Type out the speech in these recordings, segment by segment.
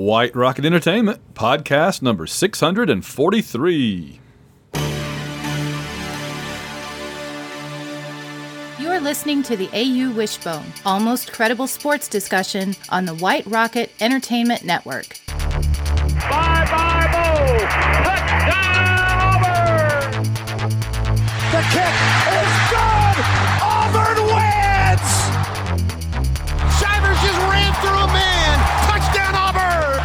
White Rocket Entertainment, podcast number 643. You're listening to the AU Wishbone, almost credible sports discussion on the White Rocket Entertainment Network. Bye-bye, Bo! Touchdown, Auburn! The kick is good! Auburn wins! Shivers just ran through a man! Touchdown, Auburn!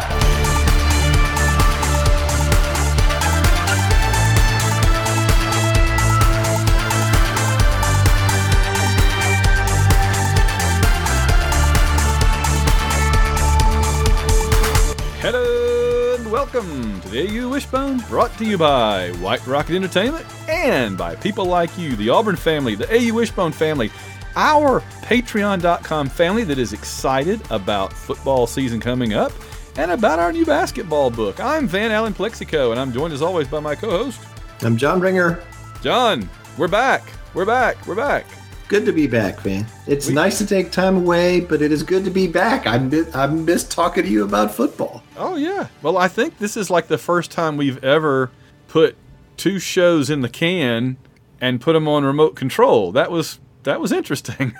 Hello and welcome to the AU Wishbone, brought to you by White Rocket Entertainment and by people like you, the Auburn family, the AU Wishbone family, our Patreon.com family that is excited about football season coming up and about our new basketball book. I'm Van Allen Plexico, and I'm joined as always by my co-host. I'm John Ringer. John, we're back. We're back. Good to be back, Van. It's nice to take time away, but it is good to be back. I miss talking to you about football. Oh, yeah. Well, I think this is like the first time we've ever put two shows in the can and put them on remote control. That was interesting.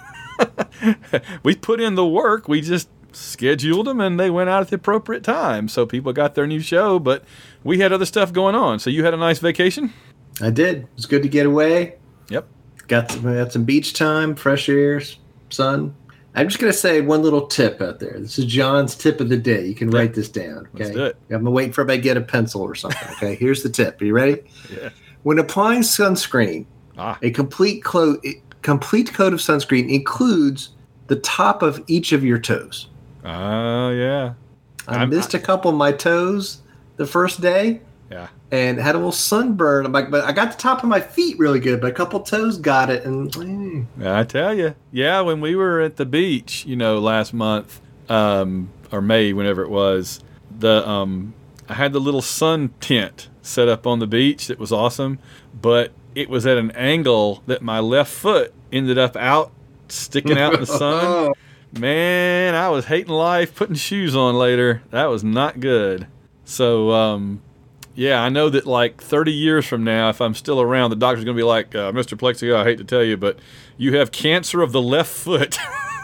We put in the work. We just scheduled them, and they went out at the appropriate time. So people got their new show, but we had other stuff going on. So you had a nice vacation? I did. It was good to get away. Yep. Got some beach time, fresh air, sun. I'm just going to say one little tip out there. This is John's tip of the day. You can write this down. Okay. Let's do it. I'm waiting for everybody to get a pencil or something. Okay. Here's the tip. Are you ready? Yeah. When applying sunscreen, a complete coat of sunscreen includes the top of each of your toes. Oh, yeah. I missed a couple of my toes the first day. Yeah. And had a little sunburn. But I got the top of my feet really good, but a couple toes got it. And I tell you, yeah, when we were at the beach, last month, or May, whenever it was, I had the little sun tent set up on the beach. That was awesome, but it was at an angle that my left foot ended up sticking out in the sun. Man, I was hating life putting shoes on later. That was not good. So, yeah, I know that like 30 years from now, if I'm still around, the doctor's going to be like, Mr. Plexico, I hate to tell you, but you have cancer of the left foot.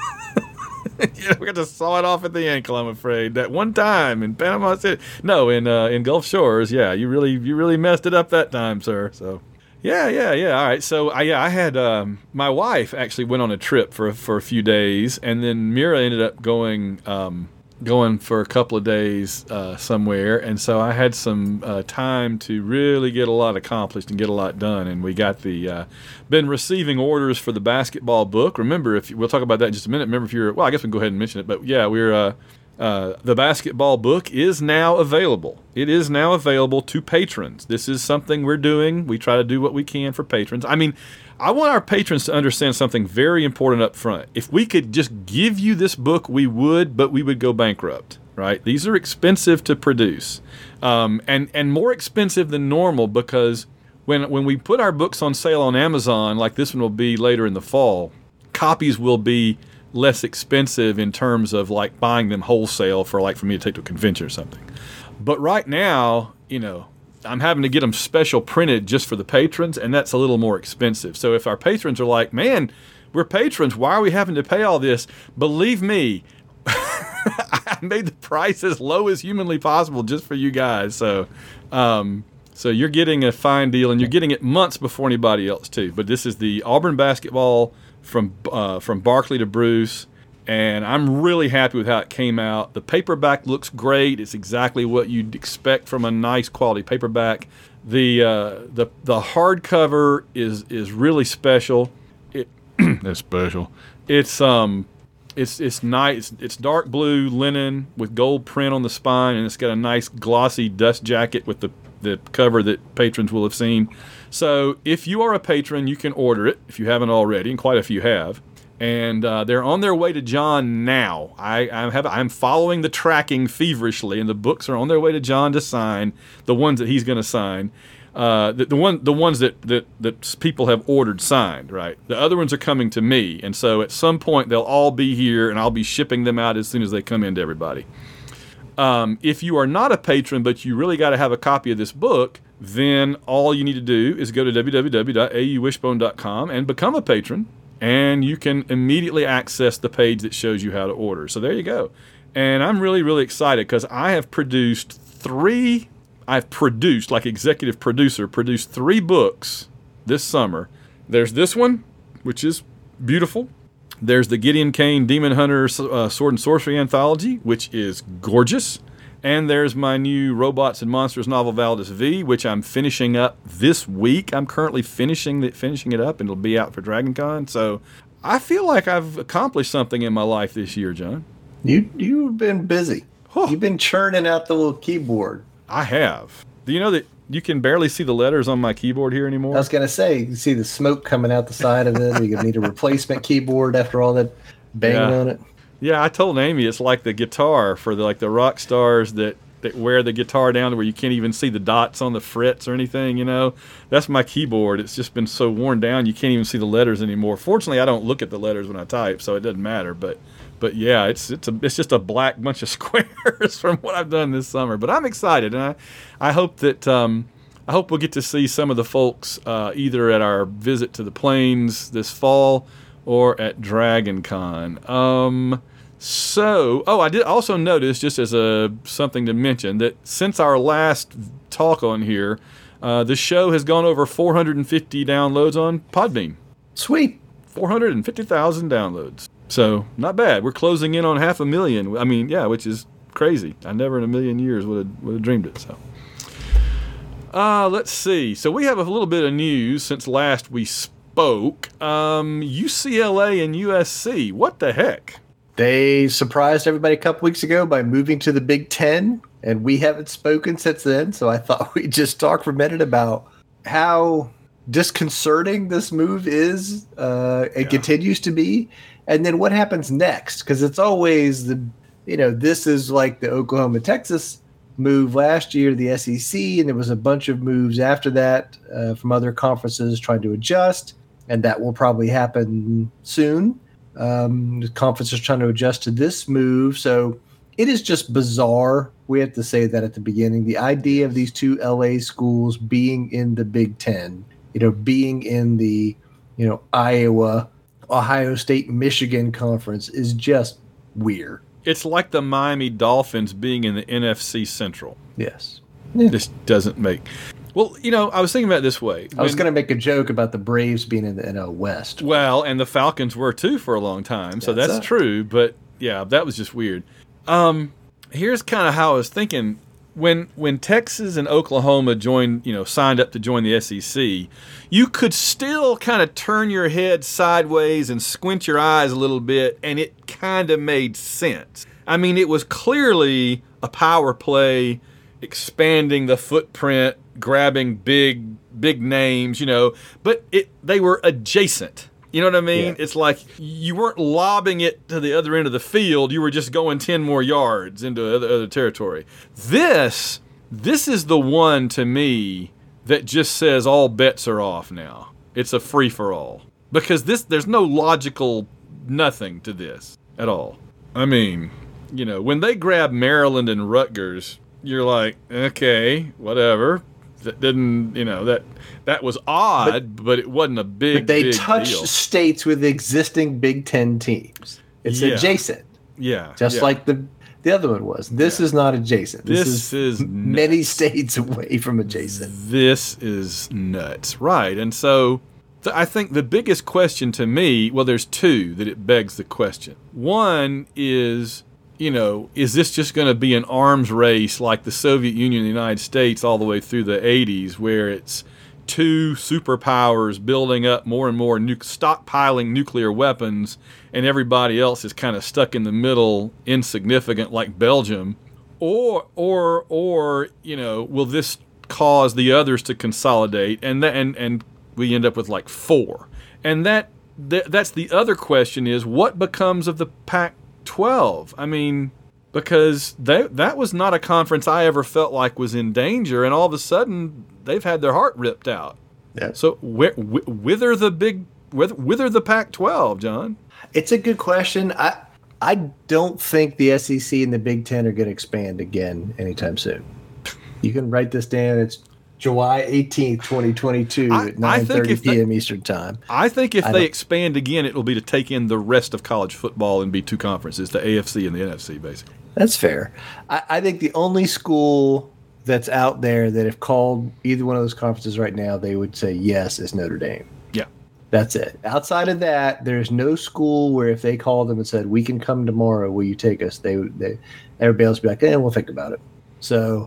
We got to saw it off at the ankle, I'm afraid. That one time in Panama City. No, in Gulf Shores, yeah, you really messed it up that time, sir. So, yeah. All right, so I had my wife actually went on a trip for a few days, and then Mira ended up going for a couple of days somewhere, and so I had some time to really get a lot accomplished and get a lot done, and we got been receiving orders for the basketball book. Remember, we'll talk about that in just a minute. Remember, I guess we can go ahead and mention it, but yeah, the basketball book is now available. It is now available to patrons. This is something we're doing. We try to do what we can for patrons. I mean, I want our patrons to understand something very important up front. If we could just give you this book, we would, but we would go bankrupt, right? These are expensive to produce, and more expensive than normal, because when we put our books on sale on Amazon, like this one will be later in the fall, copies will be less expensive in terms of like buying them wholesale for me to take to a convention or something. But right now, I'm having to get them special printed just for the patrons, and that's a little more expensive. So if our patrons are like, man, we're patrons, why are we having to pay all this? Believe me, I made the price as low as humanly possible just for you guys. So you're getting a fine deal, and you're getting it months before anybody else too. But this is the Auburn basketball from Barkley to Bruce, and I'm really happy with how it came out. The paperback looks great. It's exactly what you'd expect from a nice quality paperback. The hardcover is really special. It's special. It's nice. It's dark blue linen with gold print on the spine, and it's got a nice glossy dust jacket with the cover that patrons will have seen. So if you are a patron, you can order it if you haven't already, and quite a few have. And they're on their way to John now. I'm following the tracking feverishly, and the books are on their way to John to sign, the ones that he's going to sign. The ones that people have ordered signed, right? The other ones are coming to me, and so at some point they'll all be here, and I'll be shipping them out as soon as they come in to everybody. If you are not a patron, but you really got to have a copy of this book, then all you need to do is go to www.auwishbone.com and become a patron, and you can immediately access the page that shows you how to order. So there you go. And I'm really, really excited because I have produced like executive producer, produced 3 books this summer. There's this one, which is beautiful. There's the Gideon Kane Demon Hunter Sword and Sorcery Anthology, which is gorgeous. And there's my new Robots and Monsters novel, Valdis V, which I'm finishing up this week. I'm currently finishing it up, and it'll be out for DragonCon. So I feel like I've accomplished something in my life this year, John. You've been busy. You've been churning out the little keyboard. I have. Do you know that you can barely see the letters on my keyboard here anymore? I was going to say, you can see the smoke coming out the side of it. You need a replacement keyboard after all that banging on it. Yeah, I told Amy it's like the guitar for the rock stars that wear the guitar down to where you can't even see the dots on the frets or anything, you know. That's my keyboard. It's just been so worn down you can't even see the letters anymore. Fortunately, I don't look at the letters when I type, so it doesn't matter. But yeah, it's just a black bunch of squares from what I've done this summer. But I'm excited, and I hope that I hope we'll get to see some of the folks either at our visit to the Plains this fall or at DragonCon. I did also notice, just as something to mention, that since our last talk on here, the show has gone over 450 downloads on Podbean. Sweet. 450,000 downloads. So, not bad. We're closing in on 500,000. I mean, yeah, which is crazy. I never in a million years would have dreamed it. So, let's see. So, we have a little bit of news since last we spoke. UCLA and USC. What the heck? They surprised everybody a couple weeks ago by moving to the Big Ten, and we haven't spoken since then. So I thought we'd just talk for a minute about how disconcerting this move is and continues to be, and then what happens next. Because it's always this is like the Oklahoma-Texas move last year, the SEC, and there was a bunch of moves after that from other conferences trying to adjust, and that will probably happen soon. The conference is trying to adjust to this move, so it is just bizarre. We have to say that at the beginning. The idea of these two LA schools being in the Big Ten, being in the Iowa, Ohio State, Michigan conference is just weird. It's like the Miami Dolphins being in the NFC Central. Yes. This doesn't make... Well, I was thinking about it this way. I was going to make a joke about the Braves being in the NL West. Well, and the Falcons were too for a long time, so that's true. But yeah, that was just weird. Here's kind of how I was thinking. When Texas and Oklahoma signed up to join the SEC, you could still kind of turn your head sideways and squint your eyes a little bit, and it kind of made sense. I mean, it was clearly a power play, expanding the footprint, grabbing big names, but they were adjacent. You know what I mean? Yeah. It's like you weren't lobbing it to the other end of the field. You were just going 10 more yards into other territory. This is the one to me that just says all bets are off now. It's a free-for-all. Because there's no logical nothing to this at all. I mean, when they grab Maryland and Rutgers, you're like, okay, whatever. That didn't, that was odd, but it wasn't a big deal. But they touched states with existing Big Ten teams. It's adjacent. Yeah. Just like the other one was. This is not adjacent. This is many states away from adjacent. This is nuts. Right. And so I think the biggest question to me, well, there's two that it begs the question. One is... is this just going to be an arms race like the Soviet Union and the United States all the way through the 80s, where it's two superpowers building up more and more, stockpiling nuclear weapons, and everybody else is kind of stuck in the middle, insignificant, like Belgium? Or will this cause the others to consolidate, and we end up with like 4? And that's the other question is, what becomes of the Pac-12? I mean, because that was not a conference I ever felt like was in danger, and all of a sudden they've had their heart ripped out. Yeah. So wither the Pac-12, John? It's a good question. I don't think the SEC and the Big Ten are going to expand again anytime soon. You can write this down. It's July 18th, 2022 at 9:30 p.m. Eastern Time. I think if they expand again, it will be to take in the rest of college football and be two conferences, the AFC and the NFC, basically. That's fair. I think the only school that's out there that if called either one of those conferences right now, they would say yes is Notre Dame. Yeah. That's it. Outside of that, there's no school where if they called them and said, we can come tomorrow, will you take us? Everybody else would be like, we'll think about it. So,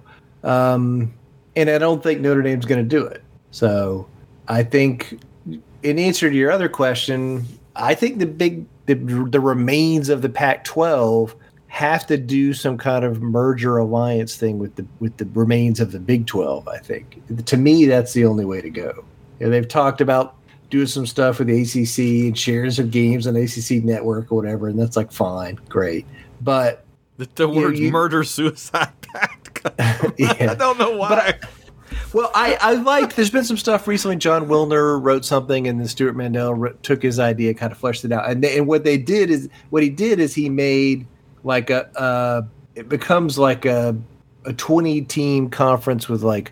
and I don't think Notre Dame's going to do it. So I think in answer to your other question, I think the remains of the Pac-12 have to do some kind of merger alliance thing with the remains of the Big 12, I think. To me, that's the only way to go. They've talked about doing some stuff with the ACC and shares of games on the ACC network or whatever, and that's like fine, great. But the words murder-suicide pact. Yeah. I don't know why. I like. There's been some stuff recently. John Wilner wrote something, and then Stuart Mandel took his idea, kind of fleshed it out. And what he did is he made like it becomes like a 20-team conference with like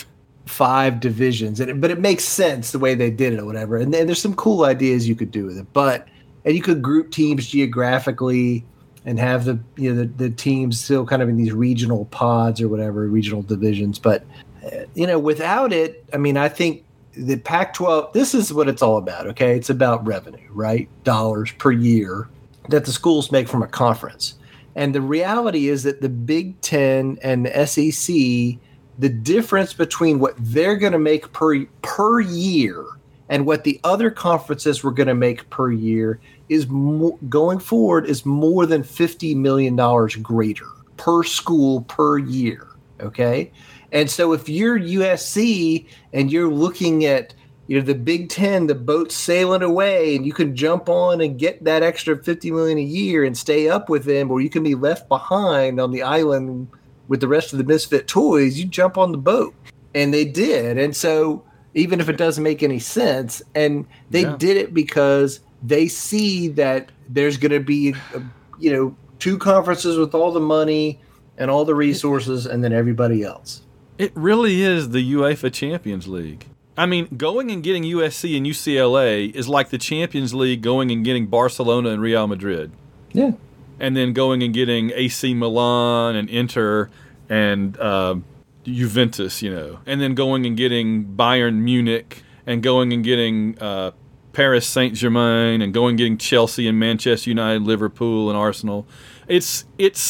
5 divisions, but it makes sense the way they did it or whatever. And then there's some cool ideas you could do with it, and you could group teams geographically and have the teams still kind of in these regional pods or whatever, regional divisions. But without it, I mean, I think the Pac-12, this is what it's all about, okay? It's about revenue, right? Dollars per year that the schools make from a conference. And the reality is that the Big Ten and the SEC, the difference between what they're going to make per year and what the other conferences were going to make per year is going forward is more than $50 million greater per school per year, okay? And so if you're USC and you're looking at the Big Ten, the boat's sailing away, and you can jump on and get that extra $50 million a year and stay up with them, or you can be left behind on the island with the rest of the misfit toys, you jump on the boat. And they did. And so even if it doesn't make any sense, and they did it because they see that there's going to be, 2 conferences with all the money and all the resources, and then everybody else. It really is the UEFA Champions League. I mean, going and getting USC and UCLA is like the Champions League going and getting Barcelona and Real Madrid. Yeah. And then going and getting AC Milan and Inter and Juventus, and then going and getting Bayern Munich and going and getting Paris Saint-Germain and going and getting Chelsea and Manchester United, Liverpool and Arsenal. It's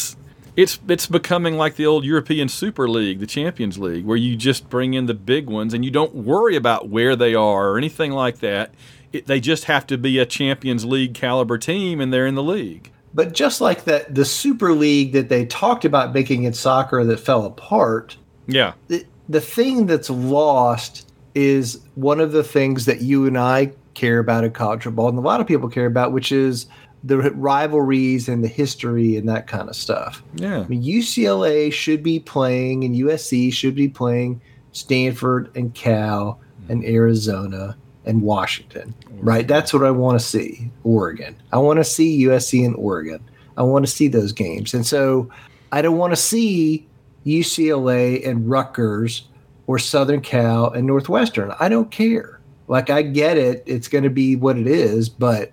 becoming like the old European Super League, the Champions League, where you just bring in the big ones and you don't worry about where they are or anything like that. They just have to be a Champions League caliber team, and they're in the league. But just like that, the Super League that they talked about making in soccer that fell apart, yeah, the thing that's lost is one of the things that you and I care about in college football, and a lot of people care about, which is the rivalries and the history and that kind of stuff. Yeah. I mean, UCLA should be playing and USC should be playing Stanford and Cal and Arizona and Washington, right? That's what I want to see. Oregon. I want to see USC and Oregon. I want to see those games. And so I don't want to see UCLA and Rutgers or Southern Cal and Northwestern. I don't care. Like, I get it. It's going to be what it is, but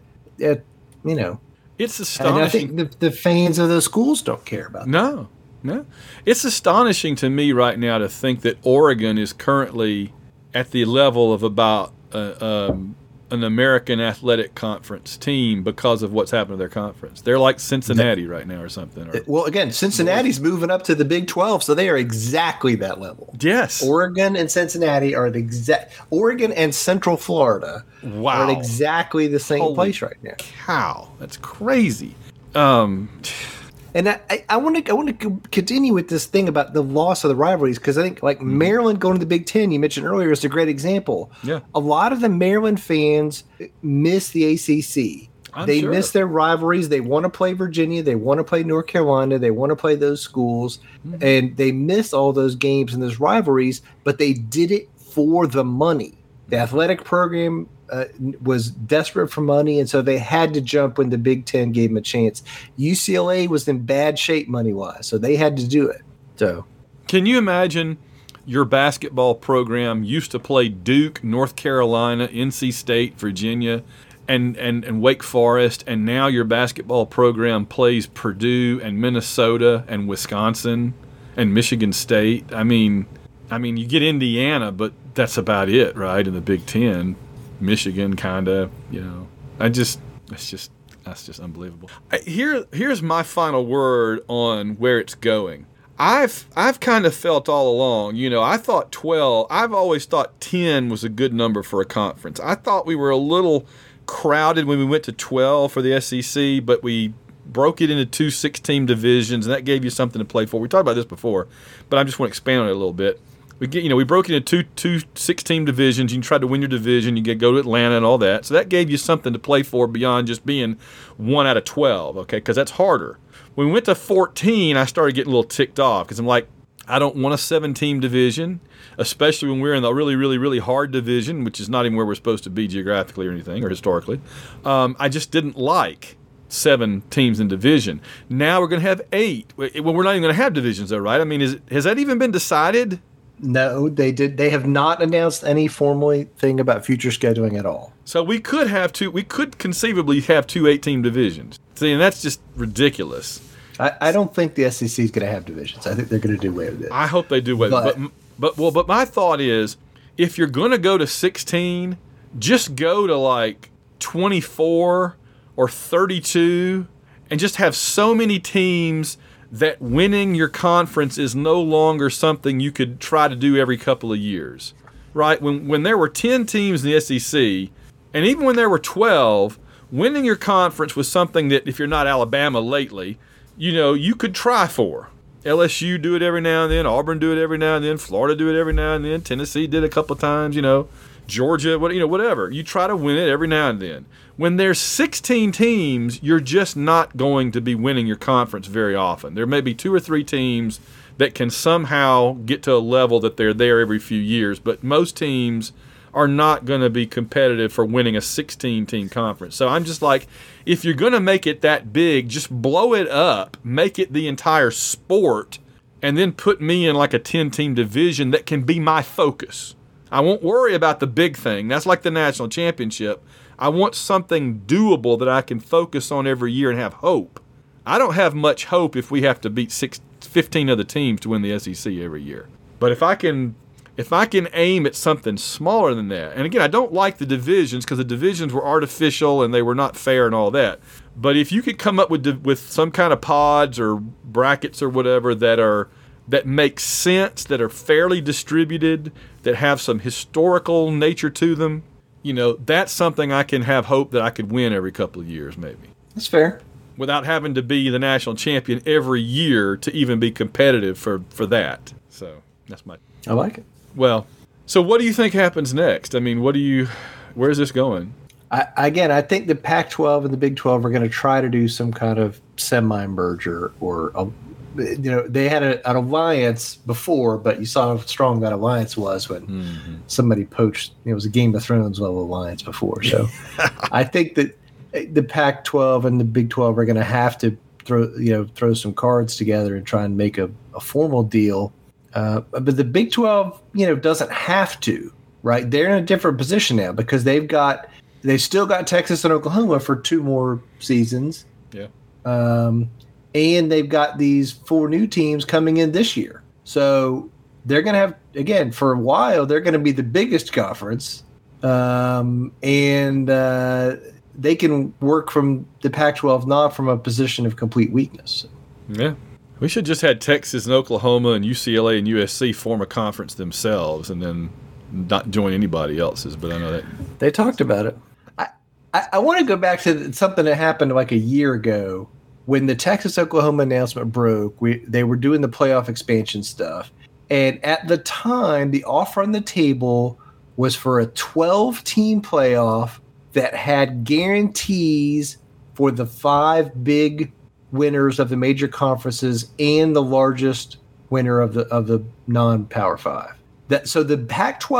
it's astonishing. And I think the fans of those schools don't care about that. No. It's astonishing to me right now to think that Oregon is currently at the level of about an American Athletic Conference team because of what's happened to their conference. They're like Cincinnati right now or something. Well, again, Cincinnati's moving up to the Big 12, so they are exactly that level. Yes. Oregon and Cincinnati are the exact – Oregon and Central Florida are at exactly the same place right now. Cow. That's crazy. And I want to continue with this thing about the loss of the rivalries, because I think like Maryland going to the Big Ten, you mentioned earlier, is a great example. Yeah. A lot of the Maryland fans miss the ACC. They miss their rivalries. They want to play Virginia. They want to play North Carolina. They want to play those schools. Mm-hmm. And they miss all those games and those rivalries, but they did it for the money. The athletic program was desperate for money, and so they had to jump when the Big Ten gave them a chance. UCLA was in bad shape money-wise, so they had to do it. So, can you imagine your basketball program used to play Duke, North Carolina, NC State, Virginia, and Wake Forest, and now your basketball program plays Purdue and Minnesota and Wisconsin and Michigan State? I mean, you get Indiana, but that's about it, right? In the Big Ten, Michigan, kind of, that's just unbelievable. Here's my final word on where it's going. I've kind of felt all along, I thought 12. I've always thought 10 was a good number for a conference. I thought we were a little crowded when we went to 12 for the SEC, but we broke it into 2 6-team divisions, and that gave you something to play for. We talked about this before, but I just want to expand on it a little bit. We broke it into two 6-team divisions. You tried to win your division. You could go to Atlanta and all that. So that gave you something to play for beyond just being 1 out of 12, okay? Because that's harder. When we went to 14, I started getting a little ticked off because I'm like, I don't want a 7-team division, especially when we're in the really, really, really hard division, which is not even where we're supposed to be geographically or anything or historically. I just didn't like 7 teams in division. Now we're going to have 8. Well, we're not even going to have divisions, though, right? I mean, has that even been decided? No, they did. They have not announced any formally thing about future scheduling at all. So we could have 2. We could conceivably have 2 8-team divisions. See, and that's just ridiculous. I don't think the SEC is going to have divisions. I think they're going to do away with it. I hope they do away with it. But my thought is, if you're going to go to 16, just go to like 24 or 32, and just have so many teams that winning your conference is no longer something you could try to do every couple of years, right? When there were 10 teams in the SEC, and even when there were 12, winning your conference was something that, if you're not Alabama lately, you could try for. LSU do it every now and then, Auburn do it every now and then, Florida do it every now and then, Tennessee did it a couple of times, Georgia, whatever. You try to win it every now and then. When there's 16 teams, you're just not going to be winning your conference very often. There may be 2 or 3 teams that can somehow get to a level that they're there every few years, but most teams are not going to be competitive for winning a 16-team conference. So I'm just like, if you're going to make it that big, just blow it up, make it the entire sport, and then put me in like a 10-team division that can be my focus. I won't worry about the big thing. That's like the national championship. I want something doable that I can focus on every year and have hope. I don't have much hope if we have to beat 15 other teams to win the SEC every year. But if I can aim at something smaller than that, and again, I don't like the divisions because the divisions were artificial and they were not fair and all that. But if you could come up with some kind of pods or brackets or whatever that make sense, that are fairly distributed, that have some historical nature to them, that's something I can have hope that I could win every couple of years, maybe. That's fair. Without having to be the national champion every year to even be competitive for that. So that's I like it. Well, so what do you think happens next? I mean, where's this going? I think the Pac-12 and the Big 12 are going to try to do some kind of semi-merger or they had an alliance before, but you saw how strong that alliance was when somebody poached. It was a Game of Thrones level alliance before. So I think that the Pac-12 and the Big 12 are going to have to throw some cards together and try and make a formal deal. But the Big 12, doesn't have to, right? They're in a different position now because they've still got Texas and Oklahoma for 2 more seasons. Yeah. And they've got these 4 new teams coming in this year. So they're going to have, again, for a while, they're going to be the biggest conference. And they can work from the Pac-12, not from a position of complete weakness. Yeah. We should just had Texas and Oklahoma and UCLA and USC form a conference themselves and then not join anybody else's. But I know that. They talked about it. I want to go back to something that happened like a year ago. When the Texas-Oklahoma announcement broke, they were doing the playoff expansion stuff. And at the time, the offer on the table was for a 12-team playoff that had guarantees for the 5 big winners of the major conferences and the largest winner of the non-Power 5. So the Pac-12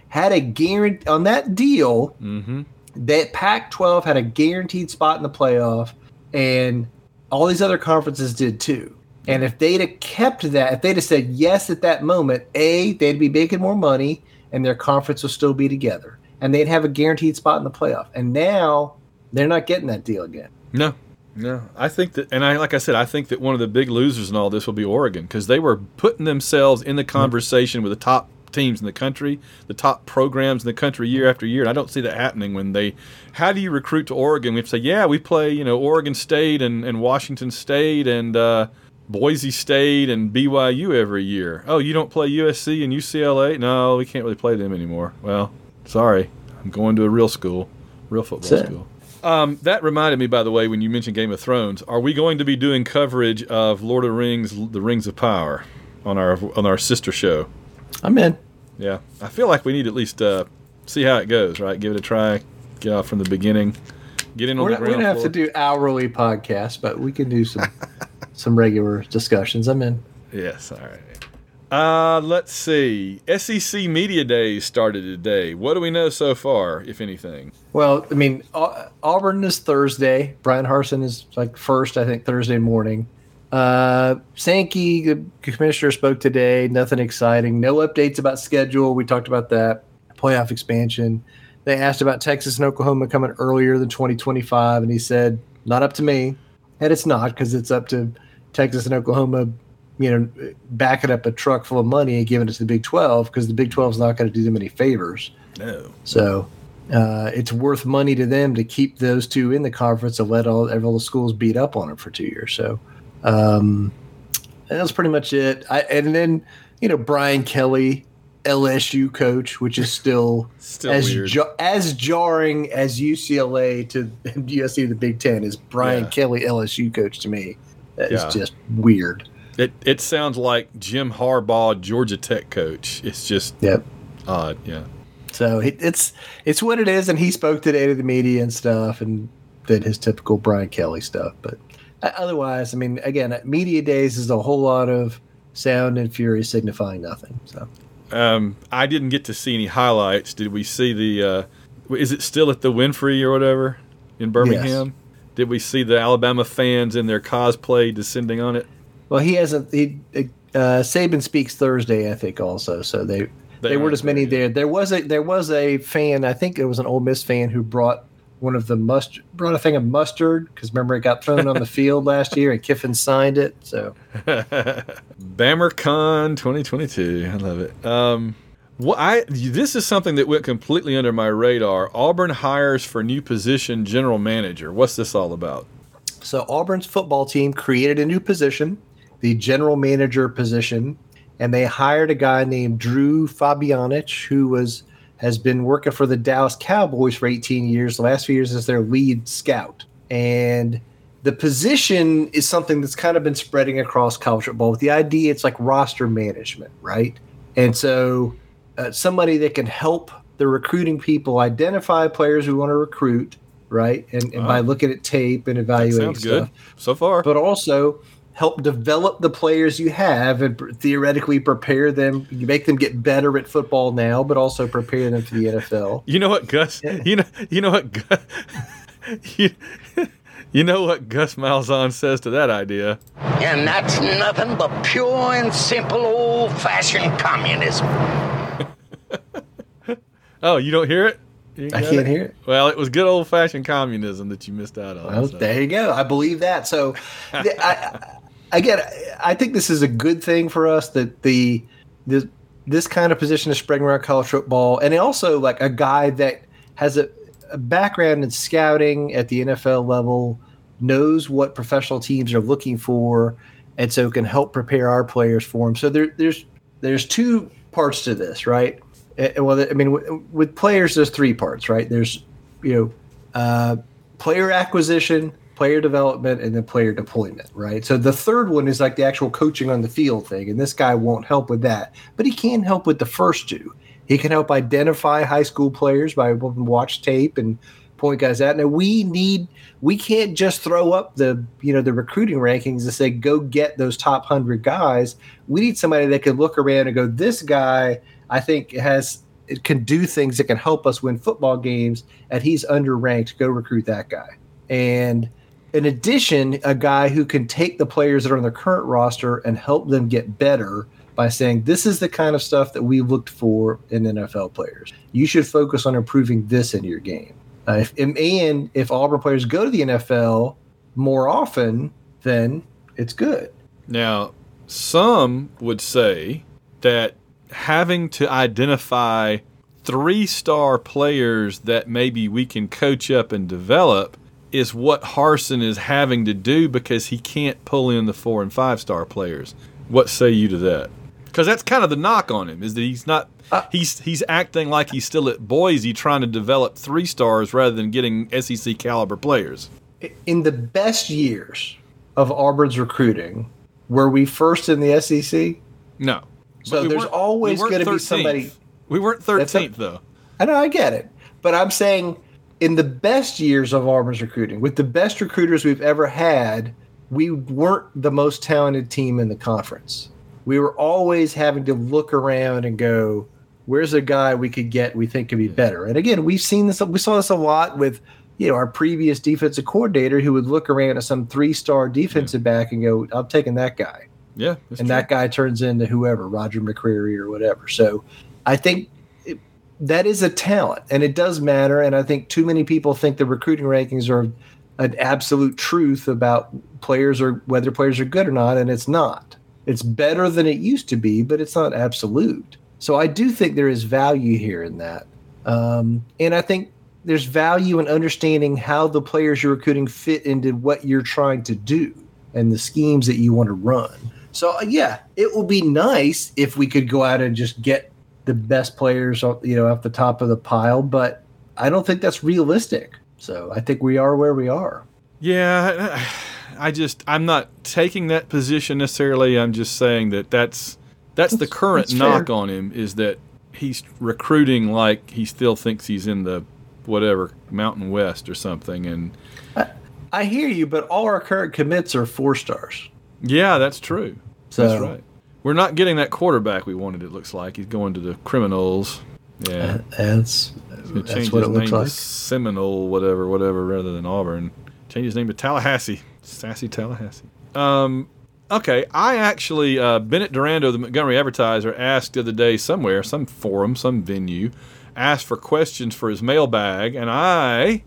had a guarantee on that deal. Mm-hmm. That Pac-12 had a guaranteed spot in the playoff, and all these other conferences did too. And if they'd have kept that, if they'd have said yes at that moment, they'd be making more money, and their conference will still be together, and they'd have a guaranteed spot in the playoff. And now they're not getting that deal again. No. I think that, and like I said, I think that one of the big losers in all this will be Oregon, because they were putting themselves in the conversation with the top teams in the country, the top programs in the country year after year, and I don't see that happening how do you recruit to Oregon? We have to say, yeah, we play, Oregon State and Washington State and Boise State and BYU every year. Oh, you don't play USC and UCLA? No, we can't really play them anymore. Well, sorry. I'm going to a real school, real football school. That reminded me, by the way, when you mentioned Game of Thrones, are we going to be doing coverage of Lord of the Rings, The Rings of Power on our sister show? I'm in. Yeah. I feel like we need to at least see how it goes, right? Give it a try, get off from the beginning, get in on the ground floor. We're going to have to do hourly podcasts, but we can do some regular discussions. I'm in. Yes, all right. Let's see. SEC Media Days started today. What do we know so far, if anything? Well, I mean, Auburn is Thursday. Brian Harsin is first, I think, Thursday morning. Sankey, the commissioner, spoke today. Nothing exciting. No updates about schedule. We talked about that. Playoff expansion. They asked about Texas and Oklahoma coming earlier than 2025, and he said, not up to me. And it's not, because it's up to Texas and Oklahoma, backing up a truck full of money and giving it to the Big 12, because the Big 12 is not going to do them any favors. No. So it's worth money to them to keep those two in the conference and let all the schools beat up on them for 2 years. So that's pretty much it. And then, Brian Kelly, LSU coach, which is still as weird. As jarring as UCLA to USC to the Big Ten is Brian Kelly, LSU coach to me. That is just weird. It sounds like Jim Harbaugh, Georgia Tech coach. It's just odd, yeah. So it's what it is, and he spoke today to the media and stuff, and did his typical Brian Kelly stuff. But otherwise, I mean, again, media days is a whole lot of sound and fury signifying nothing. So I didn't get to see any highlights. Did we see the? Is it still at the Winfrey or whatever in Birmingham? Yes. Did we see the Alabama fans in their cosplay descending on it? Well, he hasn't. Saban speaks Thursday, I think, also. So they weren't as many there. There was a fan. I think it was an Ole Miss fan who brought a thing of mustard, because remember it got thrown on the field last year and Kiffin signed it. So BammerCon 2022, I love it. This is something that went completely under my radar. Auburn hires for new position general manager. What's this all about? So Auburn's football team created a new position, the general manager position, and they hired a guy named Drew Fabianich, who has been working for the Dallas Cowboys for 18 years, the last few years as their lead scout. And the position is something that's kind of been spreading across college football with the idea it's like roster management, right? And so somebody that can help the recruiting people identify players who want to recruit, right? And by looking at tape and evaluating stuff. Good so far. But also help develop the players you have and theoretically prepare them. You make them get better at football now, but also prepare them for the NFL. You know what, Gus? You know what, Gus? You know what Gus Malzahn says to that idea? And that's nothing but pure and simple old-fashioned communism. Oh, you don't hear it? I can't hear it. Well, it was good old-fashioned communism that you missed out on. Well, there you go. I believe that. So, I think this is a good thing for us that this kind of position is spreading around college football, and also like a guy that has a background in scouting at the NFL level, knows what professional teams are looking for, and so can help prepare our players for them. So there's two parts to this, right? Well, I mean, with players, there's three parts, right? There's, player acquisition, player development, and then player deployment, right? So the third one is like the actual coaching on the field thing, and this guy won't help with that, but he can help with the first two. He can help identify high school players by watch tape and point guys out. Now we can't just throw up the recruiting rankings and say go get those top 100 guys. We need somebody that can look around and go, this guy I think has can do things that can help us win football games, and he's underranked. Go recruit that guy. And in addition, a guy who can take the players that are on the current roster and help them get better by saying, this is the kind of stuff that we looked for in NFL players. You should focus on improving this in your game. If Auburn players go to the NFL more often, then it's good. Now, some would say that having to identify 3-star players that maybe we can coach up and develop is what Harsin is having to do because he can't pull in the 4- and 5-star players. What say you to that? Because that's kind of the knock on him, is that he's not he's acting like he's still at Boise trying to develop 3-stars rather than getting SEC caliber players. In the best years of Auburn's recruiting, were we first in the SEC? No. So there's always going to be somebody. We weren't 13th, though. I know, I get it. But I'm saying in the best years of Auburn's recruiting, with the best recruiters we've ever had, we weren't the most talented team in the conference. We were always having to look around and go, where's a guy we could get we think could be better? And again, we've seen this. We saw this a lot with our previous defensive coordinator who would look around at some 3-star defensive back and go, I'm taking that guy. Yeah. And true. That guy turns into whoever, Roger McCreary or whatever. So I think that is a talent, and it does matter. And I think too many people think the recruiting rankings are an absolute truth about players or whether players are good or not, and it's not. It's better than it used to be, but it's not absolute. So I do think there is value here in that. And I think there's value in understanding how the players you're recruiting fit into what you're trying to do and the schemes that you want to run. So, yeah, it will be nice if we could go out and just get the best players, off the top of the pile, but I don't think that's realistic. So I think we are where we are. Yeah, I'm not taking that position necessarily. I'm just saying that's the current knock on him, is that he's recruiting like he still thinks he's in the whatever Mountain West or something. And I hear you, but all our current commits are 4-stars. Yeah, that's true. So, that's right. We're not getting that quarterback we wanted. It looks like he's going to the Criminals. Yeah, that's what it looks like. Seminole, whatever, rather than Auburn. Change his name to Tallahassee. Sassy Tallahassee. Okay, I actually, Bennett Durando, the Montgomery Advertiser, asked the other day somewhere, some forum, some venue, asked for questions for his mailbag, and I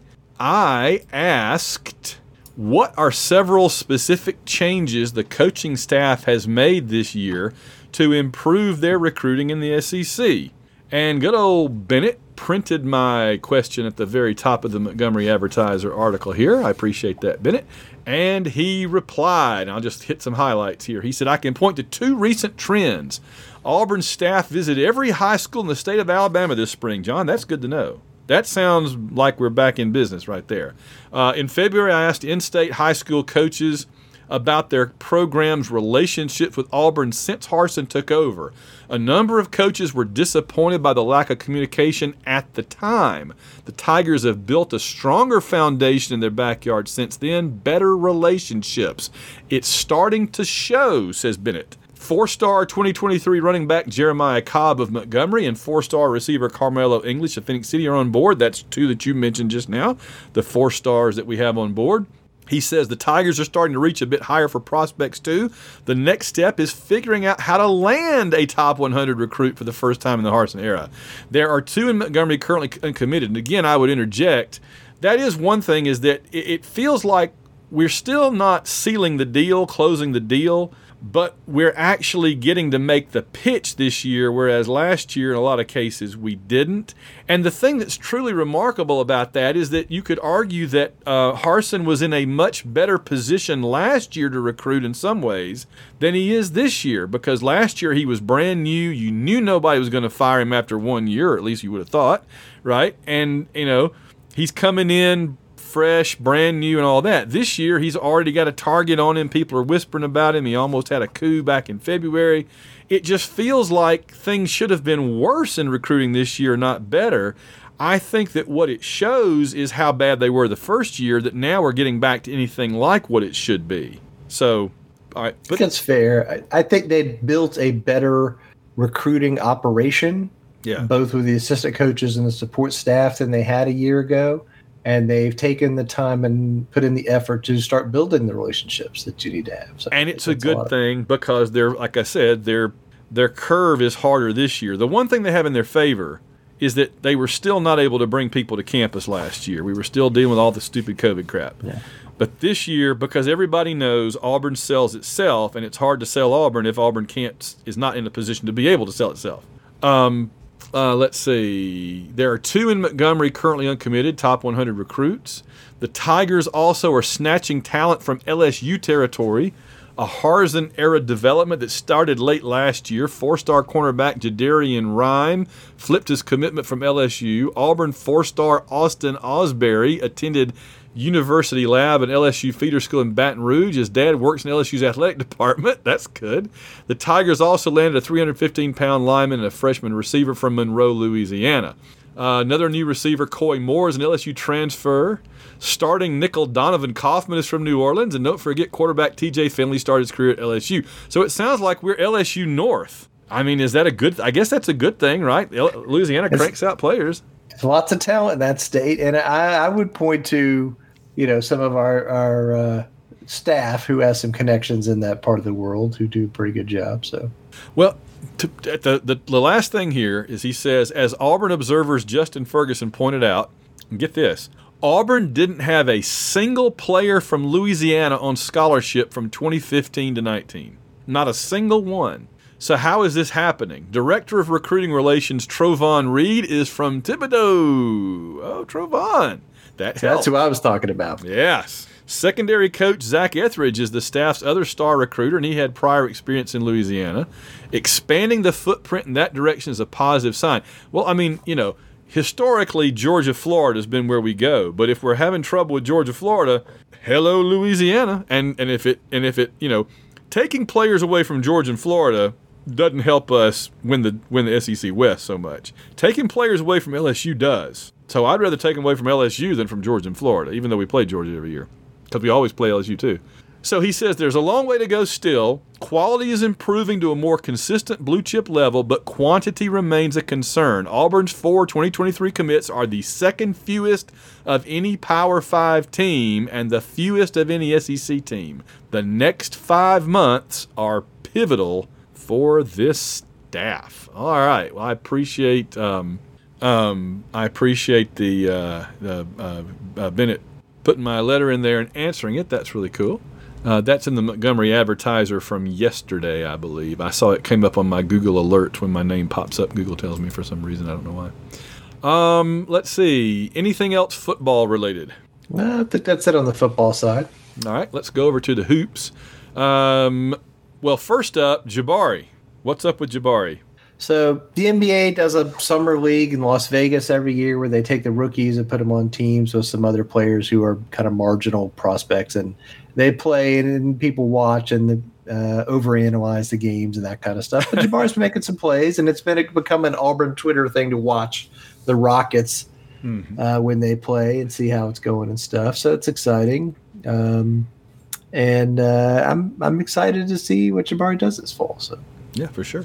asked, what are several specific changes the coaching staff has made this year to improve their recruiting in the SEC? And good old Bennett printed my question at the very top of the Montgomery Advertiser article here. I appreciate that, Bennett. And he replied, I'll just hit some highlights here. He said, I can point to 2 recent trends. Auburn staff visited every high school in the state of Alabama this spring. John, that's good to know. That sounds like we're back in business right there. In February, I asked in-state high school coaches about their program's relationship with Auburn since Harsin took over. A number of coaches were disappointed by the lack of communication at the time. The Tigers have built a stronger foundation in their backyard since then, better relationships. It's starting to show, says Bennett. 4-star 2023 running back Jeremiah Cobb of Montgomery and 4-star receiver Carmelo English of Phoenix City are on board. That's 2 that you mentioned just now, the 4 stars that we have on board. He says the Tigers are starting to reach a bit higher for prospects too. The next step is figuring out how to land a top 100 recruit for the first time in the Harsin era. There are 2 in Montgomery currently uncommitted. And again, I would interject, that is one thing, is that it feels like we're still not sealing the deal, closing the deal, but we're actually getting to make the pitch this year, whereas last year in a lot of cases we didn't. And the thing that's truly remarkable about that is that you could argue that Harsin was in a much better position last year to recruit in some ways than he is this year, because last year he was brand new. You knew nobody was going to fire him after 1 year, or at least you would have thought, right? And, he's coming in fresh, brand new, and all that. This year, he's already got a target on him. People are whispering about him. He almost had a coup back in February. It just feels like things should have been worse in recruiting this year, not better. I think that what it shows is how bad they were the first year, that now we're getting back to anything like what it should be. So, all right. I think that's fair. I think they built a better recruiting operation Yeah. both with the assistant coaches and the support staff than they had a year ago. And they've taken the time and put in the effort to start building the relationships that you need to have. So and it's a good thing because they're, like I said, their curve is harder this year. The one thing they have in their favor is that they were still not able to bring people to campus last year. We were still dealing with all the stupid COVID crap. Yeah. But this year, because everybody knows Auburn sells itself, and it's hard to sell Auburn if Auburn is not in a position to be able to sell itself. Let's see. There are 2 in Montgomery currently uncommitted, top 100 recruits. The Tigers also are snatching talent from LSU territory, a Harzan-era development that started late last year. 4-star cornerback Jadarian Rhyme flipped his commitment from LSU. Auburn 4-star Austin Osbury attended University Lab and LSU feeder school in Baton Rouge. His dad works in LSU's athletic department. That's good. The Tigers also landed a 315-pound lineman and a freshman receiver from Monroe, Louisiana. Another new receiver, Coy Moore, is an LSU transfer. Starting nickel Donovan Kaufman is from New Orleans. And don't forget, quarterback TJ Finley started his career at LSU. So it sounds like we're LSU North. I mean, is that a good I guess that's a good thing, right? Louisiana cranks out players. Lots of talent in that state. And I would point to, some of our staff who has some connections in that part of the world who do a pretty good job. So, well, the last thing here is he says, as Auburn observers Justin Ferguson pointed out, and get this, Auburn didn't have a single player from Louisiana on scholarship from 2015 to 19. Not a single one. So how is this happening? Director of Recruiting Relations Trovon Reed is from Thibodaux. Oh, Trovon. That's who I was talking about. Yes. Secondary coach Zach Etheridge is the staff's other star recruiter, and he had prior experience in Louisiana. Expanding the footprint in that direction is a positive sign. Well, I mean, historically, Georgia, Florida has been where we go. But if we're having trouble with Georgia, Florida, hello, Louisiana. And if it taking players away from Georgia and Florida doesn't help us win the SEC West so much. Taking players away from LSU does. So I'd rather take them away from LSU than from Georgia and Florida, even though we play Georgia every year, because we always play LSU too. So he says there's a long way to go still. Quality is improving to a more consistent blue-chip level, but quantity remains a concern. Auburn's 4 2023 commits are the second fewest of any Power 5 team and the fewest of any SEC team. The next 5 months are pivotal for this staff. All right. Well, I appreciate the Bennett putting my letter in there and answering it. That's really cool. That's in the Montgomery Advertiser from yesterday, I believe. I saw it came up on my Google alert when my name pops up. Google tells me for some reason. I don't know why. Let's see. Anything else football related? I think that's it on the football side. All right. Let's go over to the hoops. Well, first up, Jabari. What's up with Jabari? So the NBA does a summer league in Las Vegas every year where they take the rookies and put them on teams with some other players who are kind of marginal prospects, and they play and people watch and overanalyze the games and that kind of stuff. But Jabari's been making some plays, and it's become an Auburn Twitter thing to watch the Rockets when they play and see how it's going and stuff. So it's exciting, and I'm excited to see what Jabari does this fall. So yeah, for sure.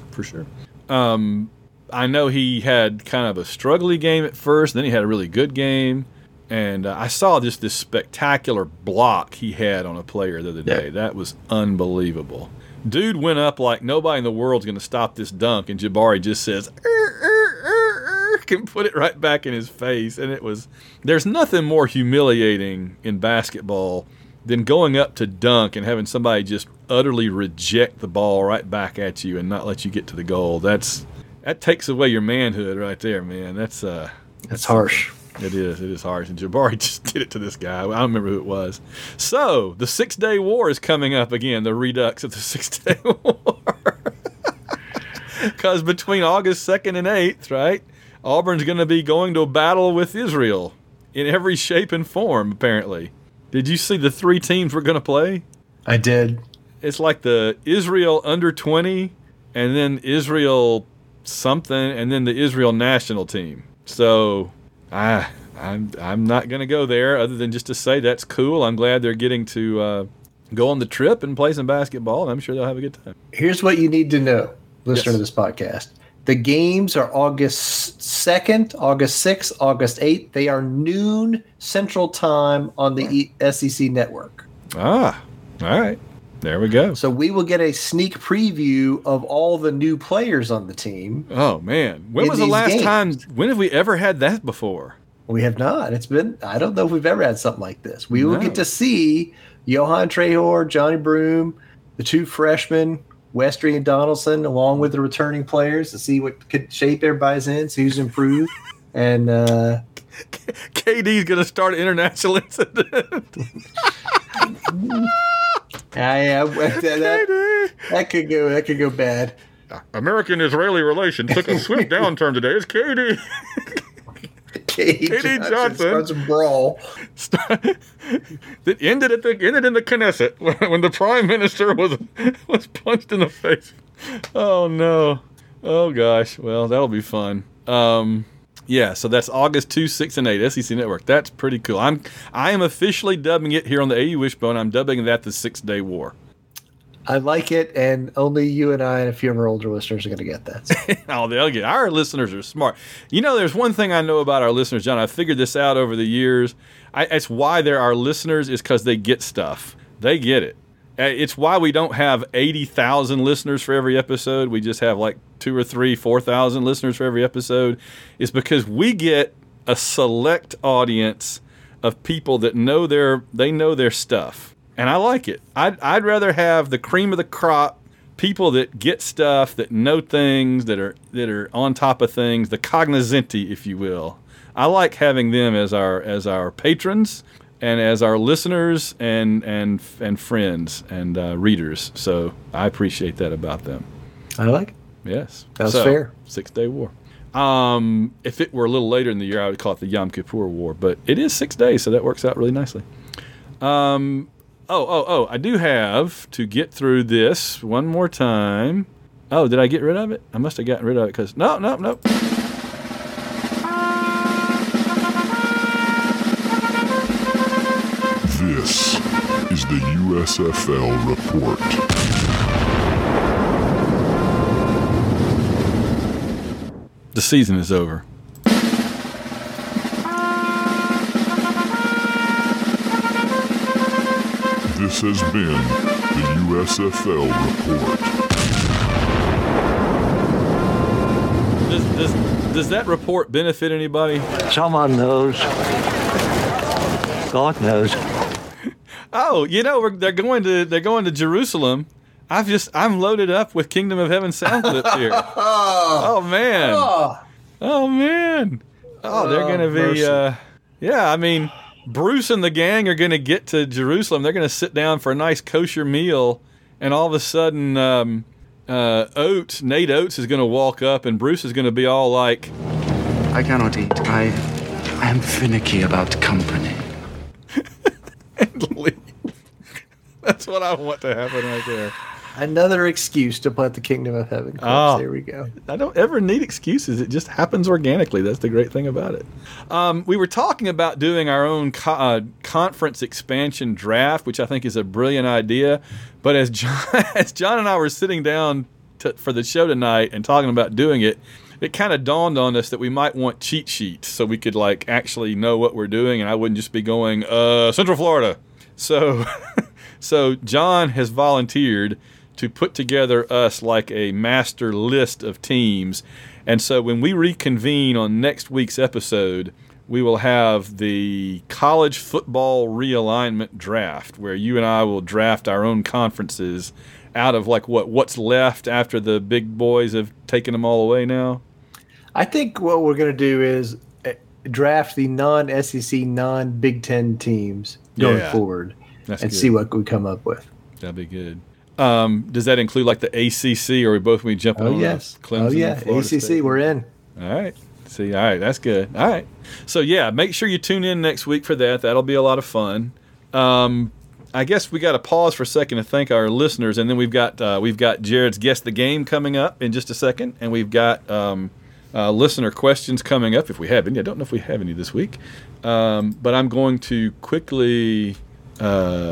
I know he had kind of a struggly game at first, then he had a really good game, and I saw just this spectacular block he had on a player the other day. Yeah. That was unbelievable. Dude went up like nobody in the world's going to stop this dunk, and Jabari just says, can put it right back in his face, and there's nothing more humiliating in basketball than going up to dunk and having somebody just utterly reject the ball right back at you and not let you get to the goal. That takes away your manhood right there, man. That's harsh. It is harsh. And Jabari just did it to this guy. I don't remember who it was. So the 6-Day War is coming up again, the redux of the 6-Day War. Because between August 2nd and 8th, right, Auburn's going to be going to a battle with Israel in every shape and form, apparently. Did you see the 3 teams we're going to play? I did. It's like the Israel under-20, and then Israel something, and then the Israel national team. So I'm not going to go there other than just to say that's cool. I'm glad they're getting to go on the trip and play some basketball, and I'm sure they'll have a good time. Here's what you need to know, listener to this podcast. The games are August 2nd, August 6th, August 8th. They are noon Central Time on the SEC Network. Ah, all right. There we go. So we will get a sneak preview of all the new players on the team. Oh, man. When was the last time? When have we ever had that before? We have not. I don't know if we've ever had something like this. We will get to see Johan Trehor, Johnny Broom, the two freshmen, Westry and Donaldson, along with the returning players to see what could shape everybody's in, see who's improved. And KD's going to start an international incident. That could go bad. American-Israeli relations took a swift downturn today. It's KD. KD Johnson starts a brawl. It ended in the Knesset when the prime minister was punched in the face. Oh no! Oh gosh! Well, that'll be fun. Yeah. So that's August 2, 6, and 8 SEC Network. That's pretty cool. I am officially dubbing it here on the AU Wishbone. I'm dubbing that the 6-Day War. I like it, and only you and I and a few of our older listeners are going to get that. Oh, they'll get. Our listeners are smart. You know, there's one thing I know about our listeners, John. I figured this out over the years. It's why they're our listeners is because they get stuff. They get it. It's why we don't have 80,000 listeners for every episode. We just have like 2,000 or 3,000, 4,000 listeners for every episode. It's because we get a select audience of people that know their stuff. And I like it. I'd rather have the cream of the crop, people that get stuff, that know things, that are on top of things, the cognoscenti, if you will. I like having them as our patrons and as our listeners and friends and readers. So I appreciate that about them. I like it. Yes, that's fair. 6-Day War. If it were a little later in the year, I would call it the Yom Kippur War. But it is 6 days, so that works out really nicely. I do have to get through this one more time. Oh, did I get rid of it? I must have gotten rid of it because... No. This is the USFL Report. The season is over. This has been the USFL Report. Does that report benefit anybody? Someone knows. God knows. Oh, they're going to Jerusalem. I'm loaded up with Kingdom of Heaven sound clips here. Oh man. Oh man. Oh, they're going to be. Bruce and the gang are going to get to Jerusalem. They're going to sit down for a nice kosher meal, and all of a sudden, Nate Oates is going to walk up, and Bruce is going to be all like, "I cannot eat. I am finicky about company." And leave. That's what I want to happen right there. Another excuse to put the Kingdom of Heaven clips. There we go. I don't ever need excuses. It just happens organically. That's the great thing about it. We were talking about doing our own conference expansion draft, which I think is a brilliant idea. But as John and I were sitting down for the show tonight and talking about doing it, it kind of dawned on us that we might want cheat sheets so we could actually know what we're doing, and I wouldn't just be going Central Florida. So John has volunteered to put together us like a master list of teams. And so when we reconvene on next week's episode, we will have the college football realignment draft, where you and I will draft our own conferences out of what's left after the big boys have taken them all away now. I think what we're going to do is draft the non-SEC, non-Big Ten teams going forward and see what we come up with. That'd be good. Does that include the ACC, or are we both going to jump on? Yes. Clemson, ACC, State? We're in. All right. All right, that's good. All right. So, make sure you tune in next week for that. That'll be a lot of fun. I guess we got to pause for a second to thank our listeners, and then we've got Jared's Guess the Game coming up in just a second, and we've got listener questions coming up if we have any. I don't know if we have any this week, but I'm going to quickly...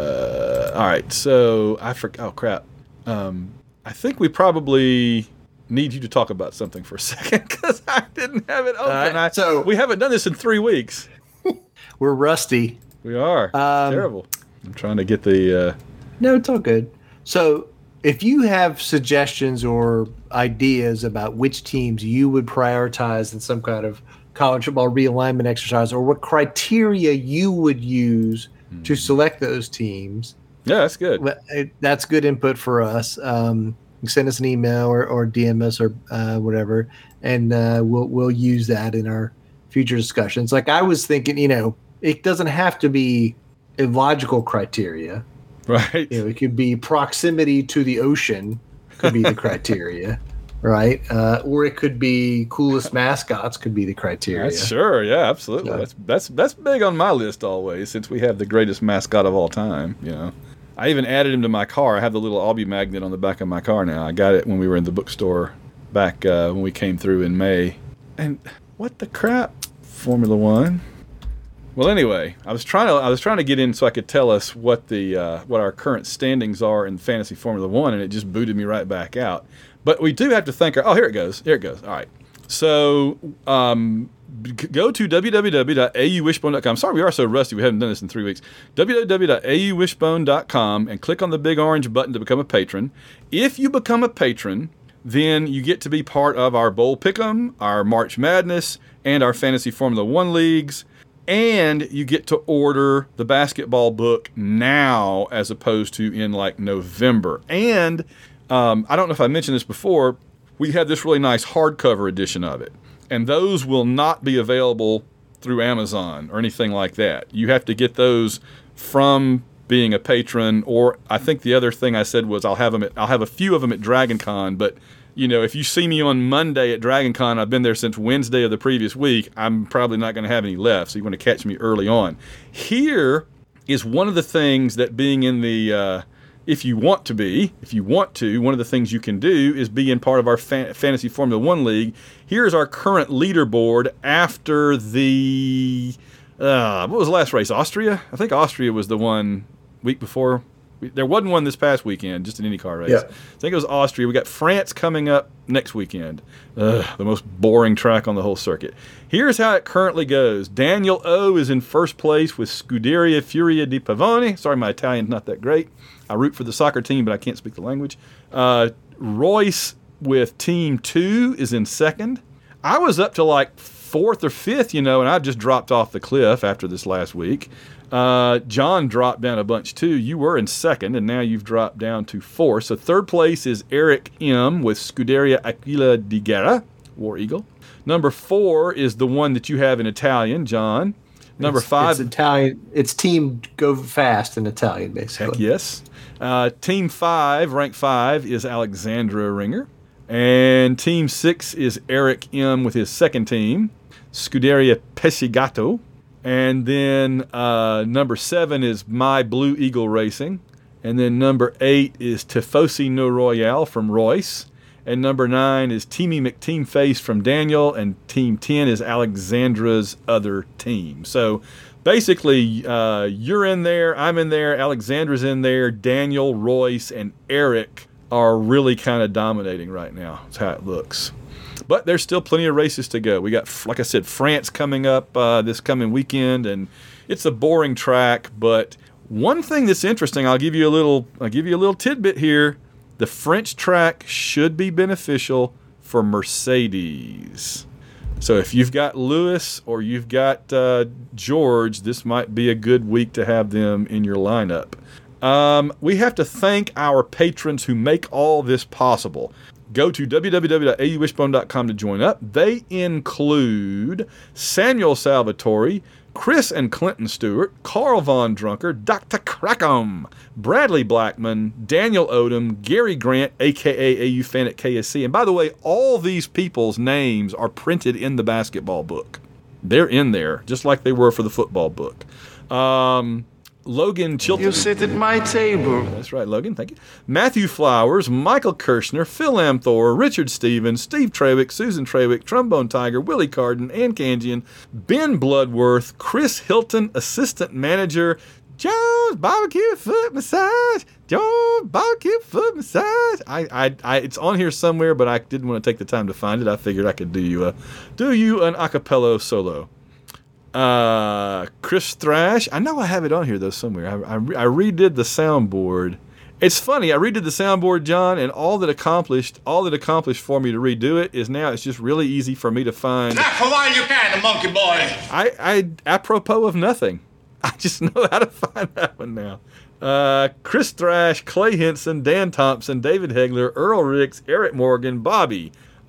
all right, so I forgot. Oh crap! I think we probably need you to talk about something for a second because I didn't have it open. Right, so we haven't done this in 3 weeks. We're rusty. We are. Terrible. I'm trying to get the... No, it's all good. So if you have suggestions or ideas about which teams you would prioritize in some kind of college football realignment exercise, or what criteria you would use to select those teams. Yeah, that's good. That's good input for us. Send us an email or DM us or whatever, and we'll use that in our future discussions. Like I was thinking, it doesn't have to be a logical criteria. Right. It could be proximity to the ocean could be the criteria. Right, or it could be coolest mascots could be the criteria. Sure, yeah, absolutely. So, that's big on my list always, since we have the greatest mascot of all time. I even added him to my car. I have the little Albie magnet on the back of my car now. I got it when we were in the bookstore back when we came through in May. And what the crap, Formula One? Well, anyway, I was trying to get in so I could tell us what our current standings are in fantasy Formula One, and it just booted me right back out. But we do have to thank our... Oh, here it goes. All right. So go to www.auwishbone.com. Sorry, we are so rusty. We haven't done this in 3 weeks. www.auwishbone.com and click on the big orange button to become a patron. If you become a patron, then you get to be part of our Bowl Pick'em, our March Madness, and our Fantasy Formula One leagues. And you get to order the basketball book now as opposed to in like November. And... I don't know if I mentioned this before, we had this really nice hardcover edition of it. And those will not be available through Amazon or anything like that. You have to get those from being a patron, or I think the other thing I said was I'll have a few of them at DragonCon, but if you see me on Monday at DragonCon, I've been there since Wednesday of the previous week, I'm probably not going to have any left, so you want to catch me early on. Here is one of the things that being in the... If you want to, one of the things you can do is be in part of our Fantasy Formula One League. Here's our current leaderboard after the, what was the last race? Austria? I think Austria was the one week before. There wasn't one this past weekend, just an IndyCar race. Yeah. I think it was Austria. We got France coming up next weekend. The most boring track on the whole circuit. Here's how it currently goes. Daniel O is in first place with Scuderia Furia di Pavone. Sorry, my Italian's not that great. I root for the soccer team, but I can't speak the language. Royce with Team 2 is in second. I was up to like fourth or fifth, and I just dropped off the cliff after this last week. John dropped down a bunch too. You were in second, and now you've dropped down to fourth. So third place is Eric M. with Scuderia Aquila di Guerra, War Eagle. Number 4 is the one that you have in Italian, John. Number 5. It's Italian. It's Team Go Fast in Italian, basically. Heck yes. Team 5, rank 5, is Alexandra Ringer. And Team 6 is Eric M. with his second team, Scuderia Pesigato. And then number 7 is My Blue Eagle Racing. And then number 8 is Tifosi No Royale from Royce. And number 9 is Teamy McTeamface from Daniel. And Team 10 is Alexandra's other team. So basically, you're in there, I'm in there, Alexandra's in there, Daniel, Royce, and Eric are really kind of dominating right now. That's how it looks. But there's still plenty of races to go. We got, like I said, France coming up this coming weekend, and it's a boring track. But one thing that's interesting, I'll give you a little tidbit here. The French track should be beneficial for Mercedes. So if you've got Lewis or you've got George, this might be a good week to have them in your lineup. We have to thank our patrons who make all this possible. Go to www.auwishbone.com to join up. They include Samuel Salvatore, Chris and Clinton Stewart, Carl Von Drunker, Dr. Crackham, Bradley Blackman, Daniel Odom, Gary Grant, a.k.a. AU Fan at KSC. And by the way, all these people's names are printed in the basketball book. They're in there, just like they were for the football book. Logan Chilton. You sit at my table. That's right, Logan. Thank you. Matthew Flowers, Michael Kirshner, Phil Amthor, Richard Stevens, Steve Trewick, Susan Trewick, Trombone Tiger, Willie Carden, Ann Kangian, Ben Bloodworth, Chris Hilton, Assistant Manager, Joe's barbecue foot massage. Joe's barbecue foot massage. It's on here somewhere, but I didn't want to take the time to find it. I figured I could do you an acapella solo. Chris Thrash. I know I have it on here though somewhere. I redid the soundboard. It's funny. I redid the soundboard, John, and all that accomplished for me to redo it is now it's just really easy for me to find. Not for while you can, monkey boy. I apropos of nothing. I just know how to find that one now. Chris Thrash, Clay Henson, Dan Thompson, David Hegler, Earl Ricks, Eric Morgan, Bobby.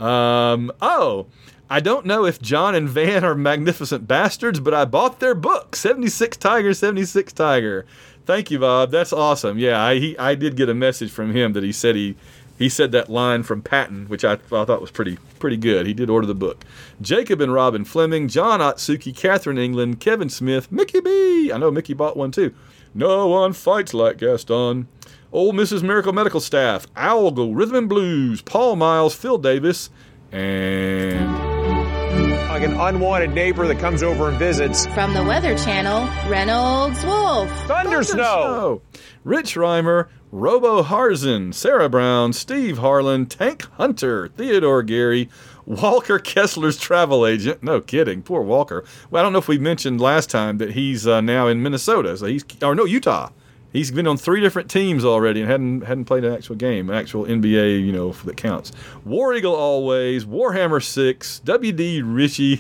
I don't know if John and Van are magnificent bastards, but I bought their book, 76 Tiger, 76 Tiger. Thank you, Bob. That's awesome. Yeah, I did get a message from him that he said he said that line from Patton, which I thought was pretty good. He did order the book. Jacob and Robin Fleming, John Otsuki, Catherine England, Kevin Smith, Mickey B. I know Mickey bought one too. No one fights like Gaston. Old Mrs. Miracle Medical Staff, Owlgo, Rhythm and Blues, Paul Miles, Phil Davis, and... like an unwanted neighbor that comes over and visits. From the Weather Channel, Reynolds Wolf. Thunder Snow. Rich Reimer, Robo Harzin, Sarah Brown, Steve Harlan, Tank Hunter, Theodore Gary, Walker Kessler's travel agent. No kidding, poor Walker. Well, I don't know if we mentioned last time that he's now in Minnesota. So Utah. He's been on 3 different teams already and hadn't played an actual game, an actual NBA, that counts. War Eagle Always, Warhammer 6, WD Richie,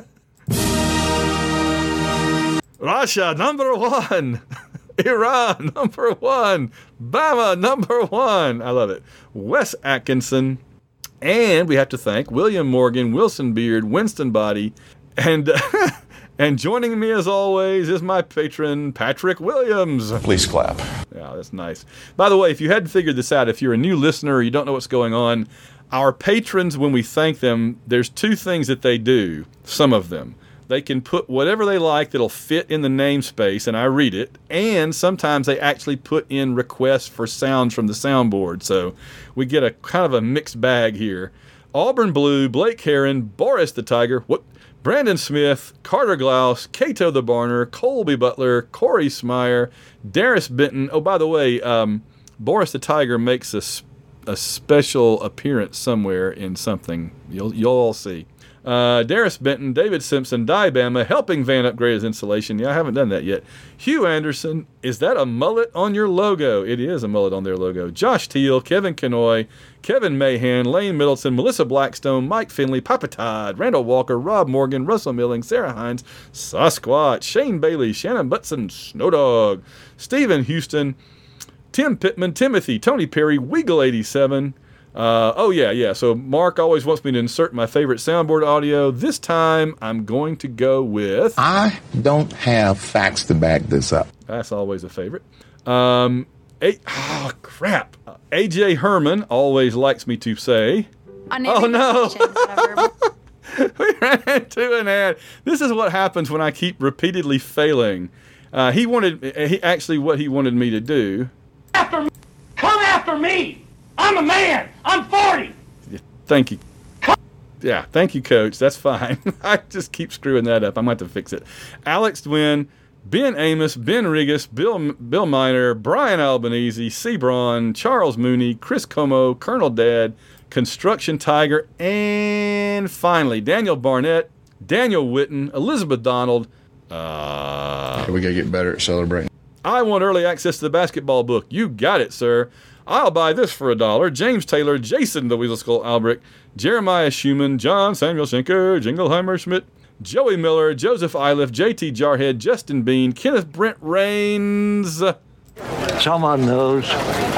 Russia #1, Iran #1, Bama #1. I love it. Wes Atkinson, and we have to thank William Morgan, Wilson Beard, Winston Body, and and joining me as always is my patron, Patrick Williams. Please clap. Yeah, that's nice. By the way, if you hadn't figured this out, if you're a new listener or you don't know what's going on, our patrons, when we thank them, there's 2 things that they do, some of them. They can put whatever they like that'll fit in the namespace, and I read it, and sometimes they actually put in requests for sounds from the soundboard, so we get a kind of a mixed bag here. Auburn Blue, Blake Heron, Boris the Tiger, Brandon Smith, Carter Glaus, Cato the Barner, Colby Butler, Corey Smyer, Darius Benton. Oh, by the way, Boris the Tiger makes a special appearance somewhere in something. You'll all see. Darius Benton, David Simpson, Bama, helping Van upgrade his insulation. Yeah, I haven't done that yet. Hugh Anderson, is that a mullet on your logo? It is a mullet on their logo. Josh Teal, Kevin Kenoy, Kevin Mahan, Lane Middleton, Melissa Blackstone, Mike Finley, Papa Todd, Randall Walker, Rob Morgan, Russell Milling, Sarah Hines, Sasquatch, Shane Bailey, Shannon Butson, Snowdog, Stephen Houston, Tim Pittman, Timothy, Tony Perry, Weagle87. So Mark always wants me to insert my favorite soundboard audio. This time, I'm going to go with... I don't have facts to back this up. That's always a favorite. AJ Herman always likes me to say... Oh, no! We ran into an ad. This is what happens when I keep repeatedly failing. What he wanted me to do... Come after me! I'm a man. I'm 40. Thank you. Yeah, thank you, Coach. That's fine. I just keep screwing that up. I might have to fix it. Alex Dwin, Ben Amos, Ben Regas, Bill Miner, Brian Albanese, C. Braun, Charles Mooney, Chris Como, Colonel Dad, Construction Tiger, and finally Daniel Barnett, Daniel Witten, Elizabeth Donald. We gotta get better at celebrating. I want early access to the basketball book. You got it, sir. I'll buy this for $1. James Taylor, Jason the Weasel Skull Albrecht, Jeremiah Schumann, John Samuel Schenker, Jingleheimer Schmidt, Joey Miller, Joseph Iliff, JT Jarhead, Justin Bean, Kenneth Brent Rains. Someone knows.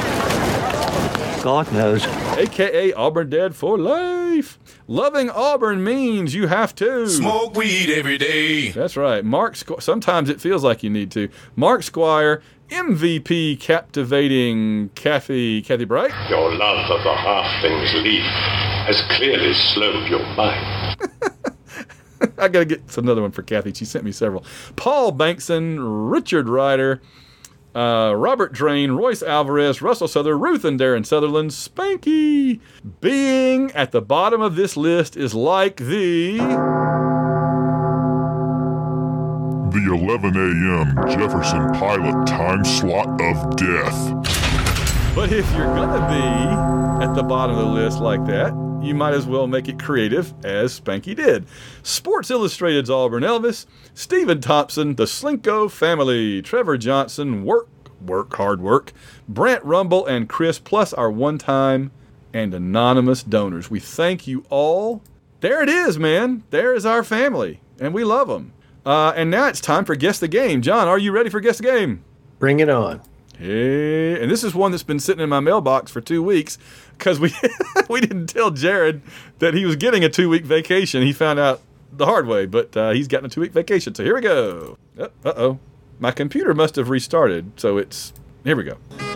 God knows. A.K.A. Auburn Dad for life. Loving Auburn means you have to smoke weed every day. That's right. Sometimes it feels like you need to. Mark Squire, MVP captivating Kathy Bright. Your love of the half-thing's leaf has clearly slowed your mind. I got to get another one for Kathy. She sent me several. Paul Bankson, Richard Ryder, Robert Drain, Royce Alvarez, Russell Souther, Ruth and Darren Sutherland, Spanky. Being at the bottom of this list is like the the 11 a.m. Jefferson Pilot time slot of death. But if you're going to be at the bottom of the list like that, you might as well make it creative, as Spanky did. Sports Illustrated's Auburn Elvis, Stephen Thompson, the Slinko family, Trevor Johnson, hard work, Brant Rumble, and Chris, plus our one-time and anonymous donors. We thank you all. There it is, man. There is our family, and we love them. And now it's time for Guess the Game. John, are you ready for Guess the Game? Bring it on. Hey, and this is one that's been sitting in my mailbox for 2 weeks because we didn't tell Jared that he was getting a 2-week vacation. He found out the hard way, but he's gotten a 2-week vacation. So here we go. Uh-oh. My computer must have restarted, so here we go.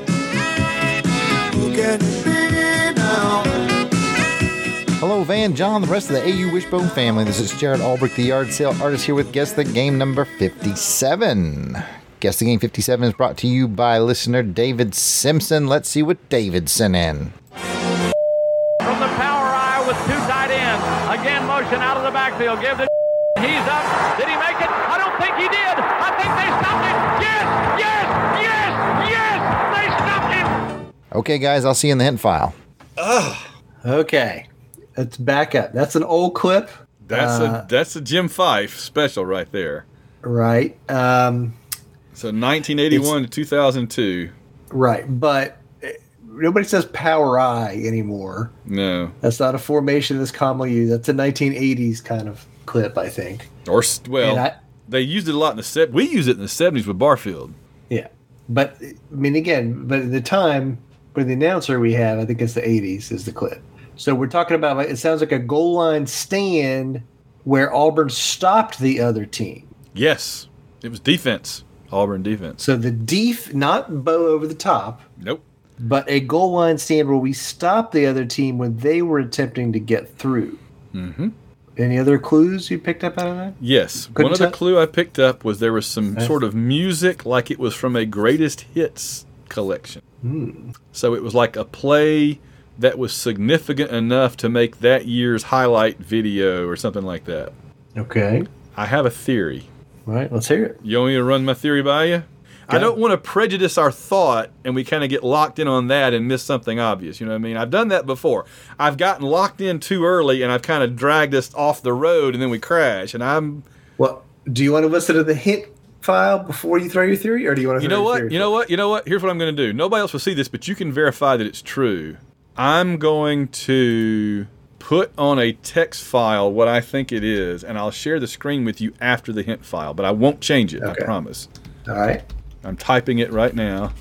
Hello, Van, John, the rest of the AU Wishbone family. This is Jared Albrecht, the yard sale artist, here with Guess the Game number 57. Guess the Game 57 is brought to you by listener David Simpson. Let's see what David sent in. From the power eye with 2 tight ends. Again, motion out of the backfield. Give the he's up. Did he make it? I don't think he did. I think they stopped him. Yes! They stopped him. Okay, guys, I'll see you in the hint file. Okay. Let's back up. That's an old clip. That's a Jim Fife special right there. Right. So 1981 to 2002. Right, but nobody says power eye anymore. No. That's not a formation that's commonly used. That's a 1980s kind of clip, I think. They used it a lot in the 70s. We used it in the 70s with Barfield. Yeah. But, I mean, again, at the time, for the announcer we have, I think it's the 80s is the clip. So we're talking about, it sounds like a goal line stand where Auburn stopped the other team. Yes. It was defense. Auburn defense. So not bow over the top. Nope. But a goal line stand where we stopped the other team when they were attempting to get through. Mm-hmm. Any other clues you picked up out of that? Yes. One other clue I picked up was there was some sort of music like it was from a greatest hits collection. So it was like a play that was significant enough to make that year's highlight video or something like that. Okay. I have a theory. All right, let's hear it. You want me to run my theory by you? I don't want to prejudice our thought and we kind of get locked in on that and miss something obvious. You know what I mean? I've done that before. I've gotten locked in too early and I've kind of dragged us off the road and then we crash. And Well, do you want to listen to the hint file before you throw your theory, or do you want to? You know what? Here's what I'm going to do. Nobody else will see this, but you can verify that it's true. I'm going to put on a text file what I think it is, and I'll share the screen with you after the hint file, but I won't change it. Okay. I promise. All right. I'm typing it right now.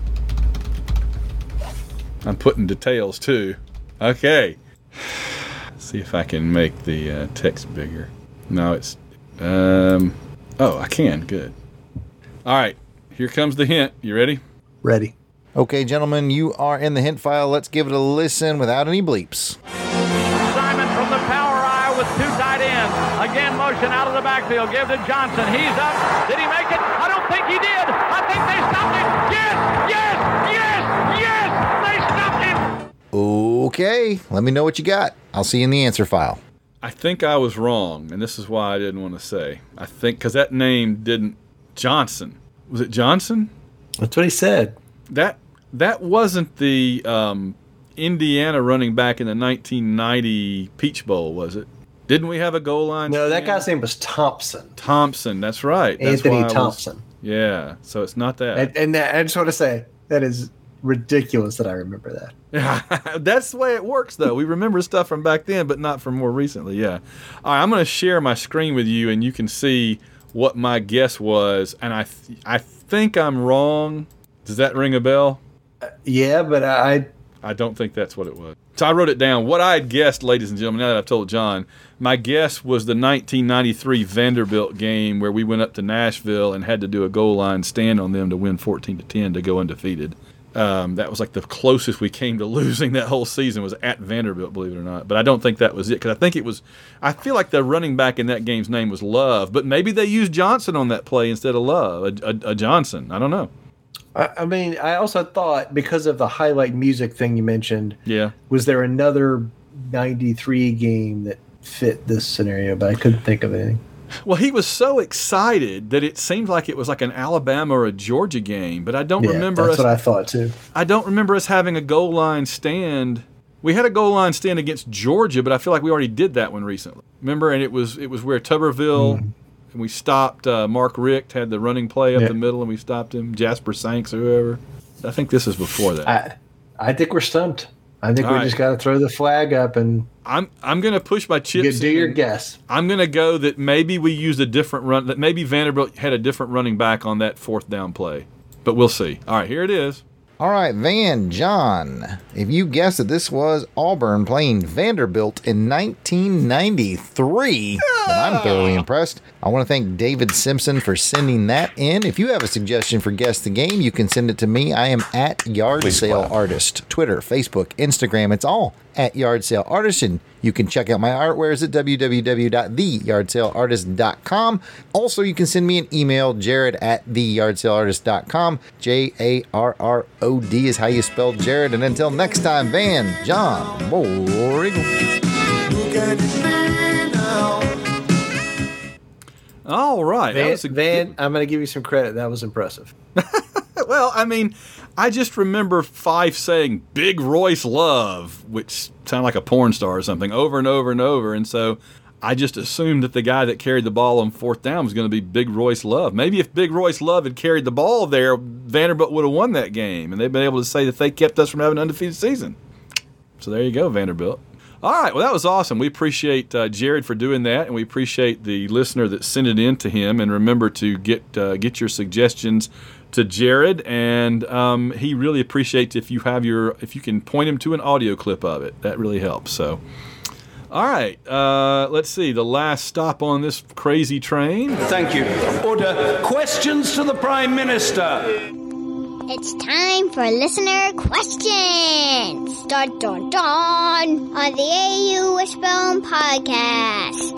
I'm putting details too. Okay. Let's see if I can make the text bigger. No, it's... Oh, I can. Good. All right. Here comes the hint. You ready? Ready. Okay, gentlemen, you are in the hint file. Let's give it a listen without any bleeps. Simon from the power eye with 2 tight ends. Again, motion out of the backfield. Give to Johnson. He's up. Did he make it? I don't think he did. I think they stopped him. Yes! They stopped him. Okay. Let me know what you got. I'll see you in the answer file. I think I was wrong, and this is why I didn't want to say. I think because that name didn't... Johnson. Was it Johnson? That's what he said. That wasn't the Indiana running back in the 1990 Peach Bowl, was it? Didn't we have a goal line? No, that guy's name was Thompson. Thompson, that's right. Anthony Thompson. Yeah, so it's not that. And I just want to say, that is ridiculous that I remember that. That's the way it works, though. We remember stuff from back then, but not from more recently, yeah. All right, I'm going to share my screen with you, and you can see what my guess was, and I think I'm wrong. Does that ring a bell? Yeah, but I don't think that's what it was. So I wrote it down. What I had guessed, ladies and gentlemen, now that I've told John, my guess was the 1993 Vanderbilt game where we went up to Nashville and had to do a goal line stand on them to win 14-10 to go undefeated. That was like the closest we came to losing that whole season was at Vanderbilt, believe it or not. But I don't think that was it because I feel like the running back in that game's name was Love, but maybe they used Johnson on that play instead of Love, a Johnson. I don't know. I mean, I also thought because of the highlight music thing you mentioned, was there another 93 game that fit this scenario, but I couldn't think of anything. Well, he was so excited that it seemed like it was like an Alabama or a Georgia game, but I don't remember that's what I thought too. I don't remember us having a goal line stand. We had a goal line stand against Georgia, but I feel like we already did that one recently. Remember? And it was where Tuberville, and we stopped Mark Richt, had the running play up the middle, and we stopped him, Jasper Sanks or whoever. I think this is before that. I think we're stumped. I think we just got to throw the flag up and I'm going to push my chips. Do your guess. I'm going to go that maybe we used a different run. That maybe Vanderbilt had a different running back on that 4th down play, but we'll see. All right, here it is. All right, Van John, if you guessed that this was Auburn playing Vanderbilt in 1993, then I'm thoroughly impressed. I want to thank David Simpson for sending that in. If you have a suggestion for Guess the Game, you can send it to me. I am at Yard Sale Artist. Twitter, Facebook, Instagram, it's all at Yard Sale Artist. And you can check out my artwares at www.theyardsaleartist.com. Also, you can send me an email, Jared at theyardsaleartist.com. Jarrod is how you spell Jared. And until next time, Van John Borrego. All right. Van, I'm going to give you some credit. That was impressive. Well, I mean, I just remember Fife saying Big Royce Love, which sounded like a porn star or something, over and over and over. And so I just assumed that the guy that carried the ball on 4th down was going to be Big Royce Love. Maybe if Big Royce Love had carried the ball there, Vanderbilt would have won that game. And they'd been able to say that they kept us from having an undefeated season. So there you go, Vanderbilt. All right, well, that was awesome. We appreciate Jared for doing that, and we appreciate the listener that sent it in to him. And remember to get your suggestions to Jared, and he really appreciates if you can point him to an audio clip of it. That really helps. So, all right, let's see. The last stop on this crazy train. Thank you. Order. Questions to the Prime Minister. It's time for listener questions. Dun, dun, dun, on the AU Wishbone podcast.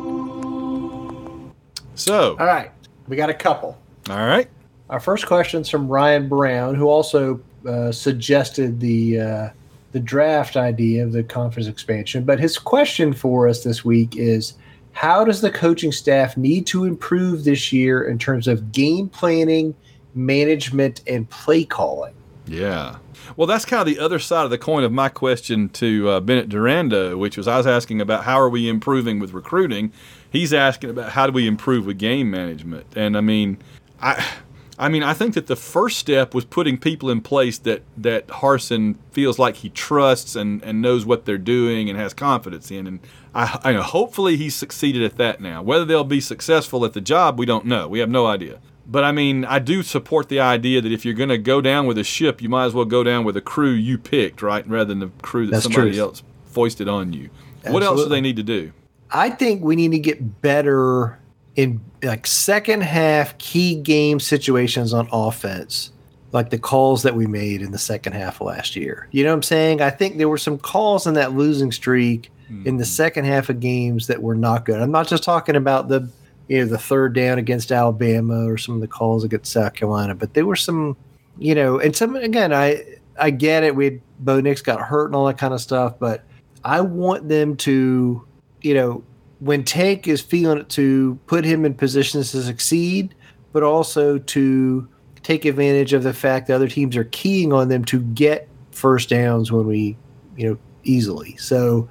So, all right, we got a couple. All right. Our first question is from Ryan Brown, who also suggested the draft idea of the conference expansion. But his question for us this week is, how does the coaching staff need to improve this year in terms of game planning, management, and play calling? Yeah. Well, that's kind of the other side of the coin of my question to Bennett Durando, which was I was asking about how are we improving with recruiting. He's asking about how do we improve with game management. And I mean, I think that the first step was putting people in place that Harsin feels like he trusts and knows what they're doing and has confidence in. And I know hopefully he's succeeded at that now. Whether they'll be successful at the job, we don't know. We have no idea. But I mean, I do support the idea that if you're going to go down with a ship, you might as well go down with a crew you picked, right? Rather than the crew that somebody else foisted on you. Absolutely. What else do they need to do? I think we need to get better in like second half key game situations on offense, like the calls that we made in the second half of last year. You know what I'm saying? I think there were some calls in that losing streak in the second half of games that were not good. I'm not just talking about the 3rd down against Alabama or some of the calls against South Carolina, but there were some, and some, again, I get it. Bo Nix got hurt and all that kind of stuff, but I want them to, when Tank is feeling it, to put him in positions to succeed, but also to take advantage of the fact that other teams are keying on them to get first downs when we, easily. So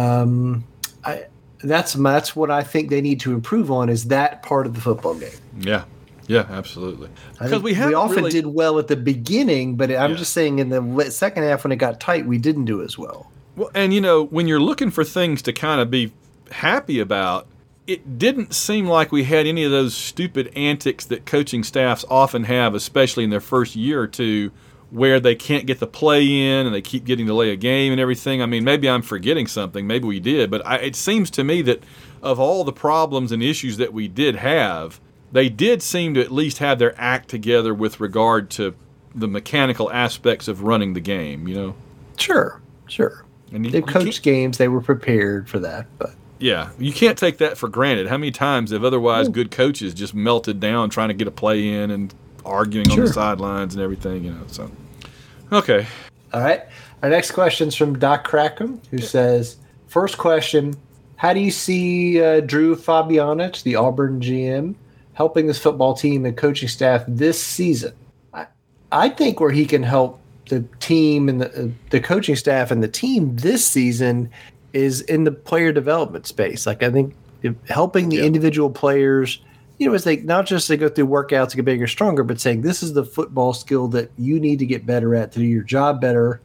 that's what I think they need to improve on, is that part of the football game. Yeah, absolutely. Because we often did well at the beginning, but I'm just saying in the second half when it got tight, we didn't do as well. Well, and when you're looking for things to kind of be happy about, it didn't seem like we had any of those stupid antics that coaching staffs often have, especially in their first year or two, where they can't get the play in and they keep getting to delay a game and everything. I mean, maybe I'm forgetting something. Maybe we did. But it seems to me that of all the problems and issues that we did have, they did seem to at least have their act together with regard to the mechanical aspects of running the game, Sure. And they coached games. They were prepared for that. But yeah, you can't take that for granted. How many times have otherwise good coaches just melted down trying to get a play in and arguing on the sidelines and everything, so. Okay. All right. Our next question is from Doc Crackham, who says, first question, How do you see Drew Fabianich, the Auburn GM, helping this football team and coaching staff this season? I think where he can help the team and the coaching staff and the team this season is in the player development space. Like, I think helping the individual players, as they not just they go through workouts to get bigger, stronger, but saying this is the football skill that you need to get better at to do your job better.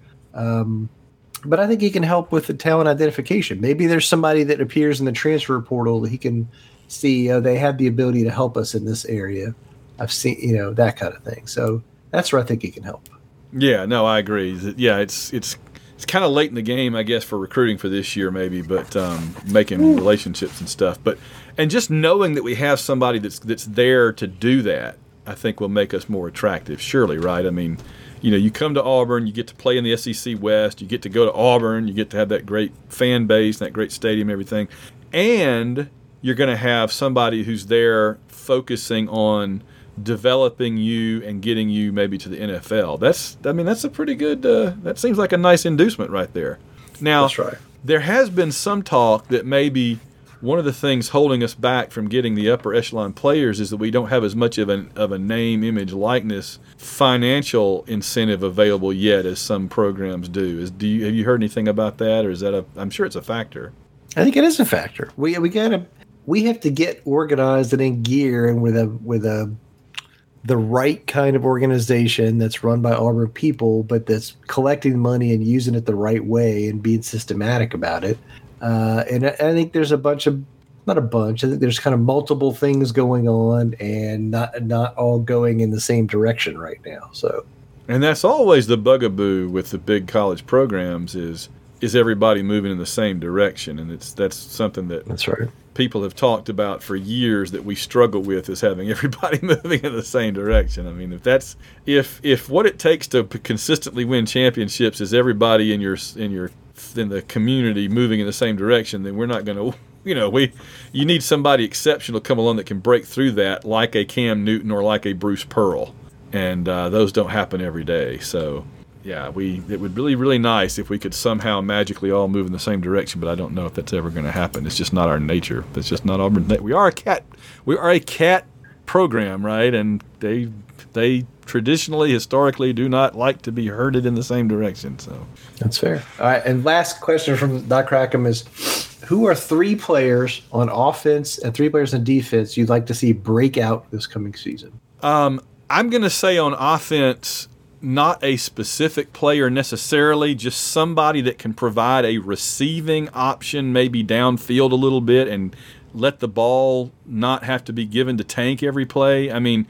But I think he can help with the talent identification. Maybe there's somebody that appears in the transfer portal that he can see, they have the ability to help us in this area. I've seen, that kind of thing. So that's where I think he can help. Yeah, no, I agree. Yeah, it's kind of late in the game, I guess, for recruiting for this year maybe, but making relationships and stuff. And just knowing that we have somebody that's there to do that, I think will make us more attractive, surely, right? I mean, you come to Auburn, you get to play in the SEC West, you get to go to Auburn, you get to have that great fan base, that great stadium, everything. And you're going to have somebody who's there focusing on developing you and getting you maybe to the NFL. That's a pretty good, that seems like a nice inducement right there. Now, that's right. There has been some talk that maybe one of the things holding us back from getting the upper echelon players is that we don't have as much of a name, image, likeness, financial incentive available yet as some programs do. Have you heard anything about that, or is that I'm sure it's a factor. I think it is a factor. We have to get organized and in gear and with the right kind of organization that's run by Auburn people, but that's collecting money and using it the right way and being systematic about it. And I think there's I think there's kind of multiple things going on and not all going in the same direction right now. So, and that's always the bugaboo with the big college programs is everybody moving in the same direction. And that's something that's right. People have talked about for years that we struggle with is having everybody moving in the same direction. I mean, if what it takes to consistently win championships is everybody in the community moving in the same direction, then we're not going to, you need somebody exceptional to come along that can break through that, like a Cam Newton or like a Bruce Pearl, and those don't happen every day. So. Yeah, it would really, really nice if we could somehow magically all move in the same direction, but I don't know if that's ever going to happen. It's just not our nature. That's just not Auburn. We are a cat program, right? And they traditionally, historically, do not like to be herded in the same direction. So that's fair. All right, and last question from Doc Crackham is: who are 3 players on offense and 3 players on defense you'd like to see break out this coming season? I'm going to say on offense, not a specific player necessarily, just somebody that can provide a receiving option, maybe downfield a little bit, and let the ball not have to be given to Tank every play. I mean,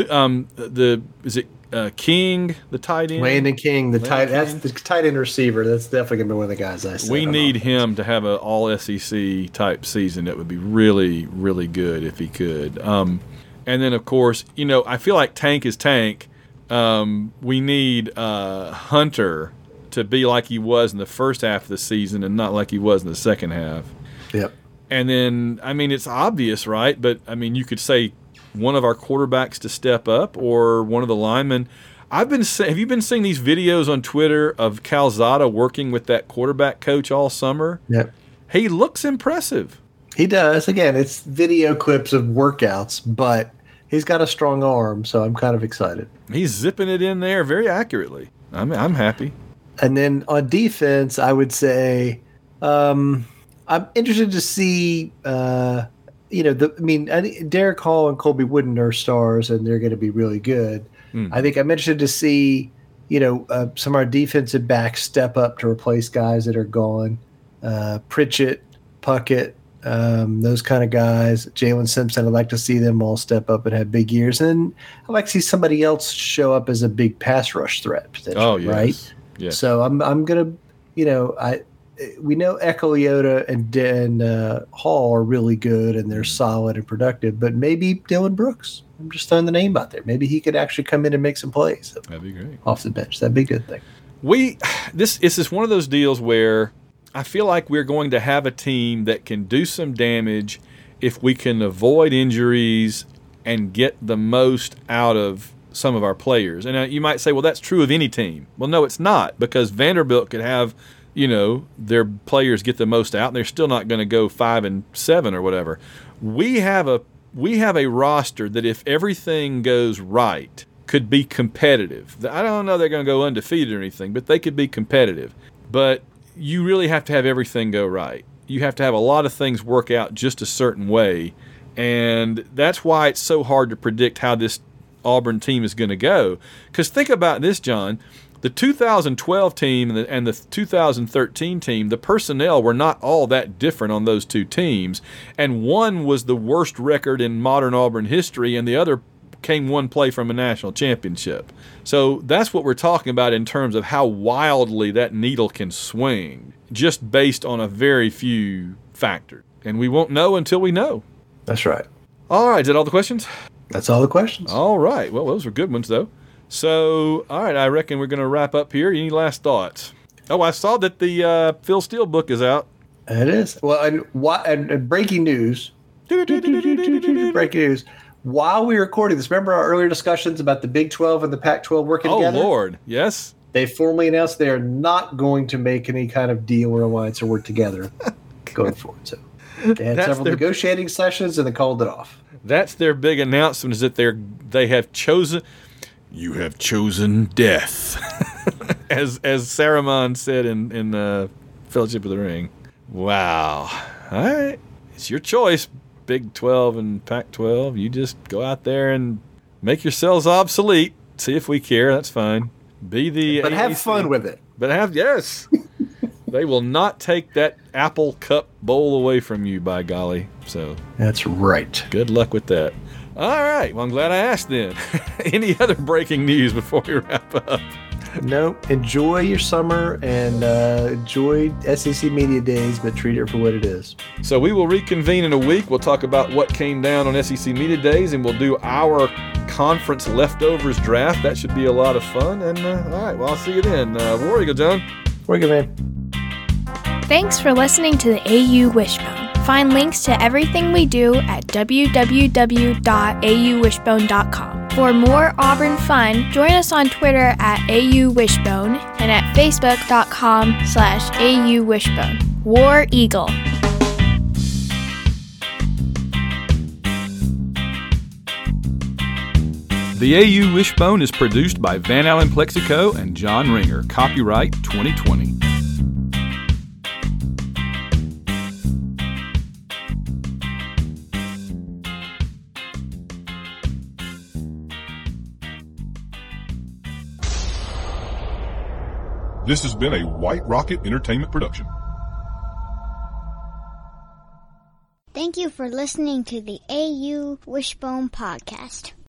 is it King, the tight end? Landon King, that's the tight end receiver. That's definitely going to be one of the guys I said. We need him to have an all-SEC type season. That would be really, really good if he could. And then, of course, I feel like Tank is Tank. We need Hunter to be like he was in the first half of the season and not like he was in the second half. Yep. And then, it's obvious, right? But, you could say one of our quarterbacks to step up or one of the linemen. Have you been seeing these videos on Twitter of Calzada working with that quarterback coach all summer? Yep. He looks impressive. He does. Again, it's video clips of workouts, but he's got a strong arm, so I'm kind of excited. He's zipping it in there very accurately. I'm happy. And then on defense, I would say I'm interested to see, I think Derek Hall and Colby Wooden are stars, and they're going to be really good. I think I'm interested to see, some of our defensive backs step up to replace guys that are gone. Pritchett, Puckett, those kind of guys. Jalen Simpson, I'd like to see them all step up and have big years. And I'd like to see somebody else show up as a big pass rush threat, potentially, right? Yeah. So I'm going to, we know Echo Leota and Hall are really good and they're solid and productive, but maybe Dylan Brooks, I'm just throwing the name out there. Maybe he could actually come in and make some plays. That'd be great. Off the bench. That'd be a good thing. This is one of those deals where I feel like we're going to have a team that can do some damage if we can avoid injuries and get the most out of some of our players. And you might say, well, that's true of any team. Well, no, it's not, because Vanderbilt could have, their players get the most out, and they're still not going to go 5-7 or whatever. We have a roster that, if everything goes right, could be competitive. I don't know they're going to go undefeated or anything, but they could be competitive. But you really have to have everything go right. You have to have a lot of things work out just a certain way, and that's why it's so hard to predict how this Auburn team is going to go. Because think about this, John. The 2012 team and the 2013 team, the personnel were not all that different on those two teams, and one was the worst record in modern Auburn history, and the other came one play from a national championship. So that's what we're talking about in terms of how wildly that needle can swing, just based on a very few factors. And we won't know until we know. That's right. All right, is that all the questions? That's all the questions. All right. Well, those were good ones, though. So, all right, I reckon we're going to wrap up here. Any last thoughts? Oh, I saw that the Phil Steele book is out. It is. Well, and breaking news. Breaking news. While we were recording this, remember our earlier discussions about the Big 12 and the Pac-12 working together? Oh, Lord. Yes. They formally announced they are not going to make any kind of deal or alliance or work together going forward. So they had several negotiating sessions, and they called it off. That's their big announcement, is that they have chosen... You have chosen death, as Saruman said in Fellowship of the Ring. Wow. All right. It's your choice, Big 12 and Pac-12. You just go out there and make yourselves obsolete. See if we care. That's fine. But AAC. Have fun with it. Yes. They will not take that Apple Cup bowl away from you, by golly. So that's right. Good luck with that. All right. Well, I'm glad I asked then. Any other breaking news before we wrap up? No. Enjoy your summer and enjoy SEC Media Days, but treat it for what it is. So we will reconvene in a week. We'll talk about what came down on SEC Media Days, and we'll do our conference leftovers draft. That should be a lot of fun. And all right. Well, I'll see you then. War Eagle, John. War Eagle, man. Thanks for listening to the AU Wishbone. Find links to everything we do at www.auwishbone.com. For more Auburn fun, join us on Twitter at AUWishbone and at facebook.com/AUWishbone. War Eagle. The AU Wishbone is produced by Van Allen Plexico and John Ringer. Copyright 2020. This has been a White Rocket Entertainment production. Thank you for listening to the AU Wishbone Podcast.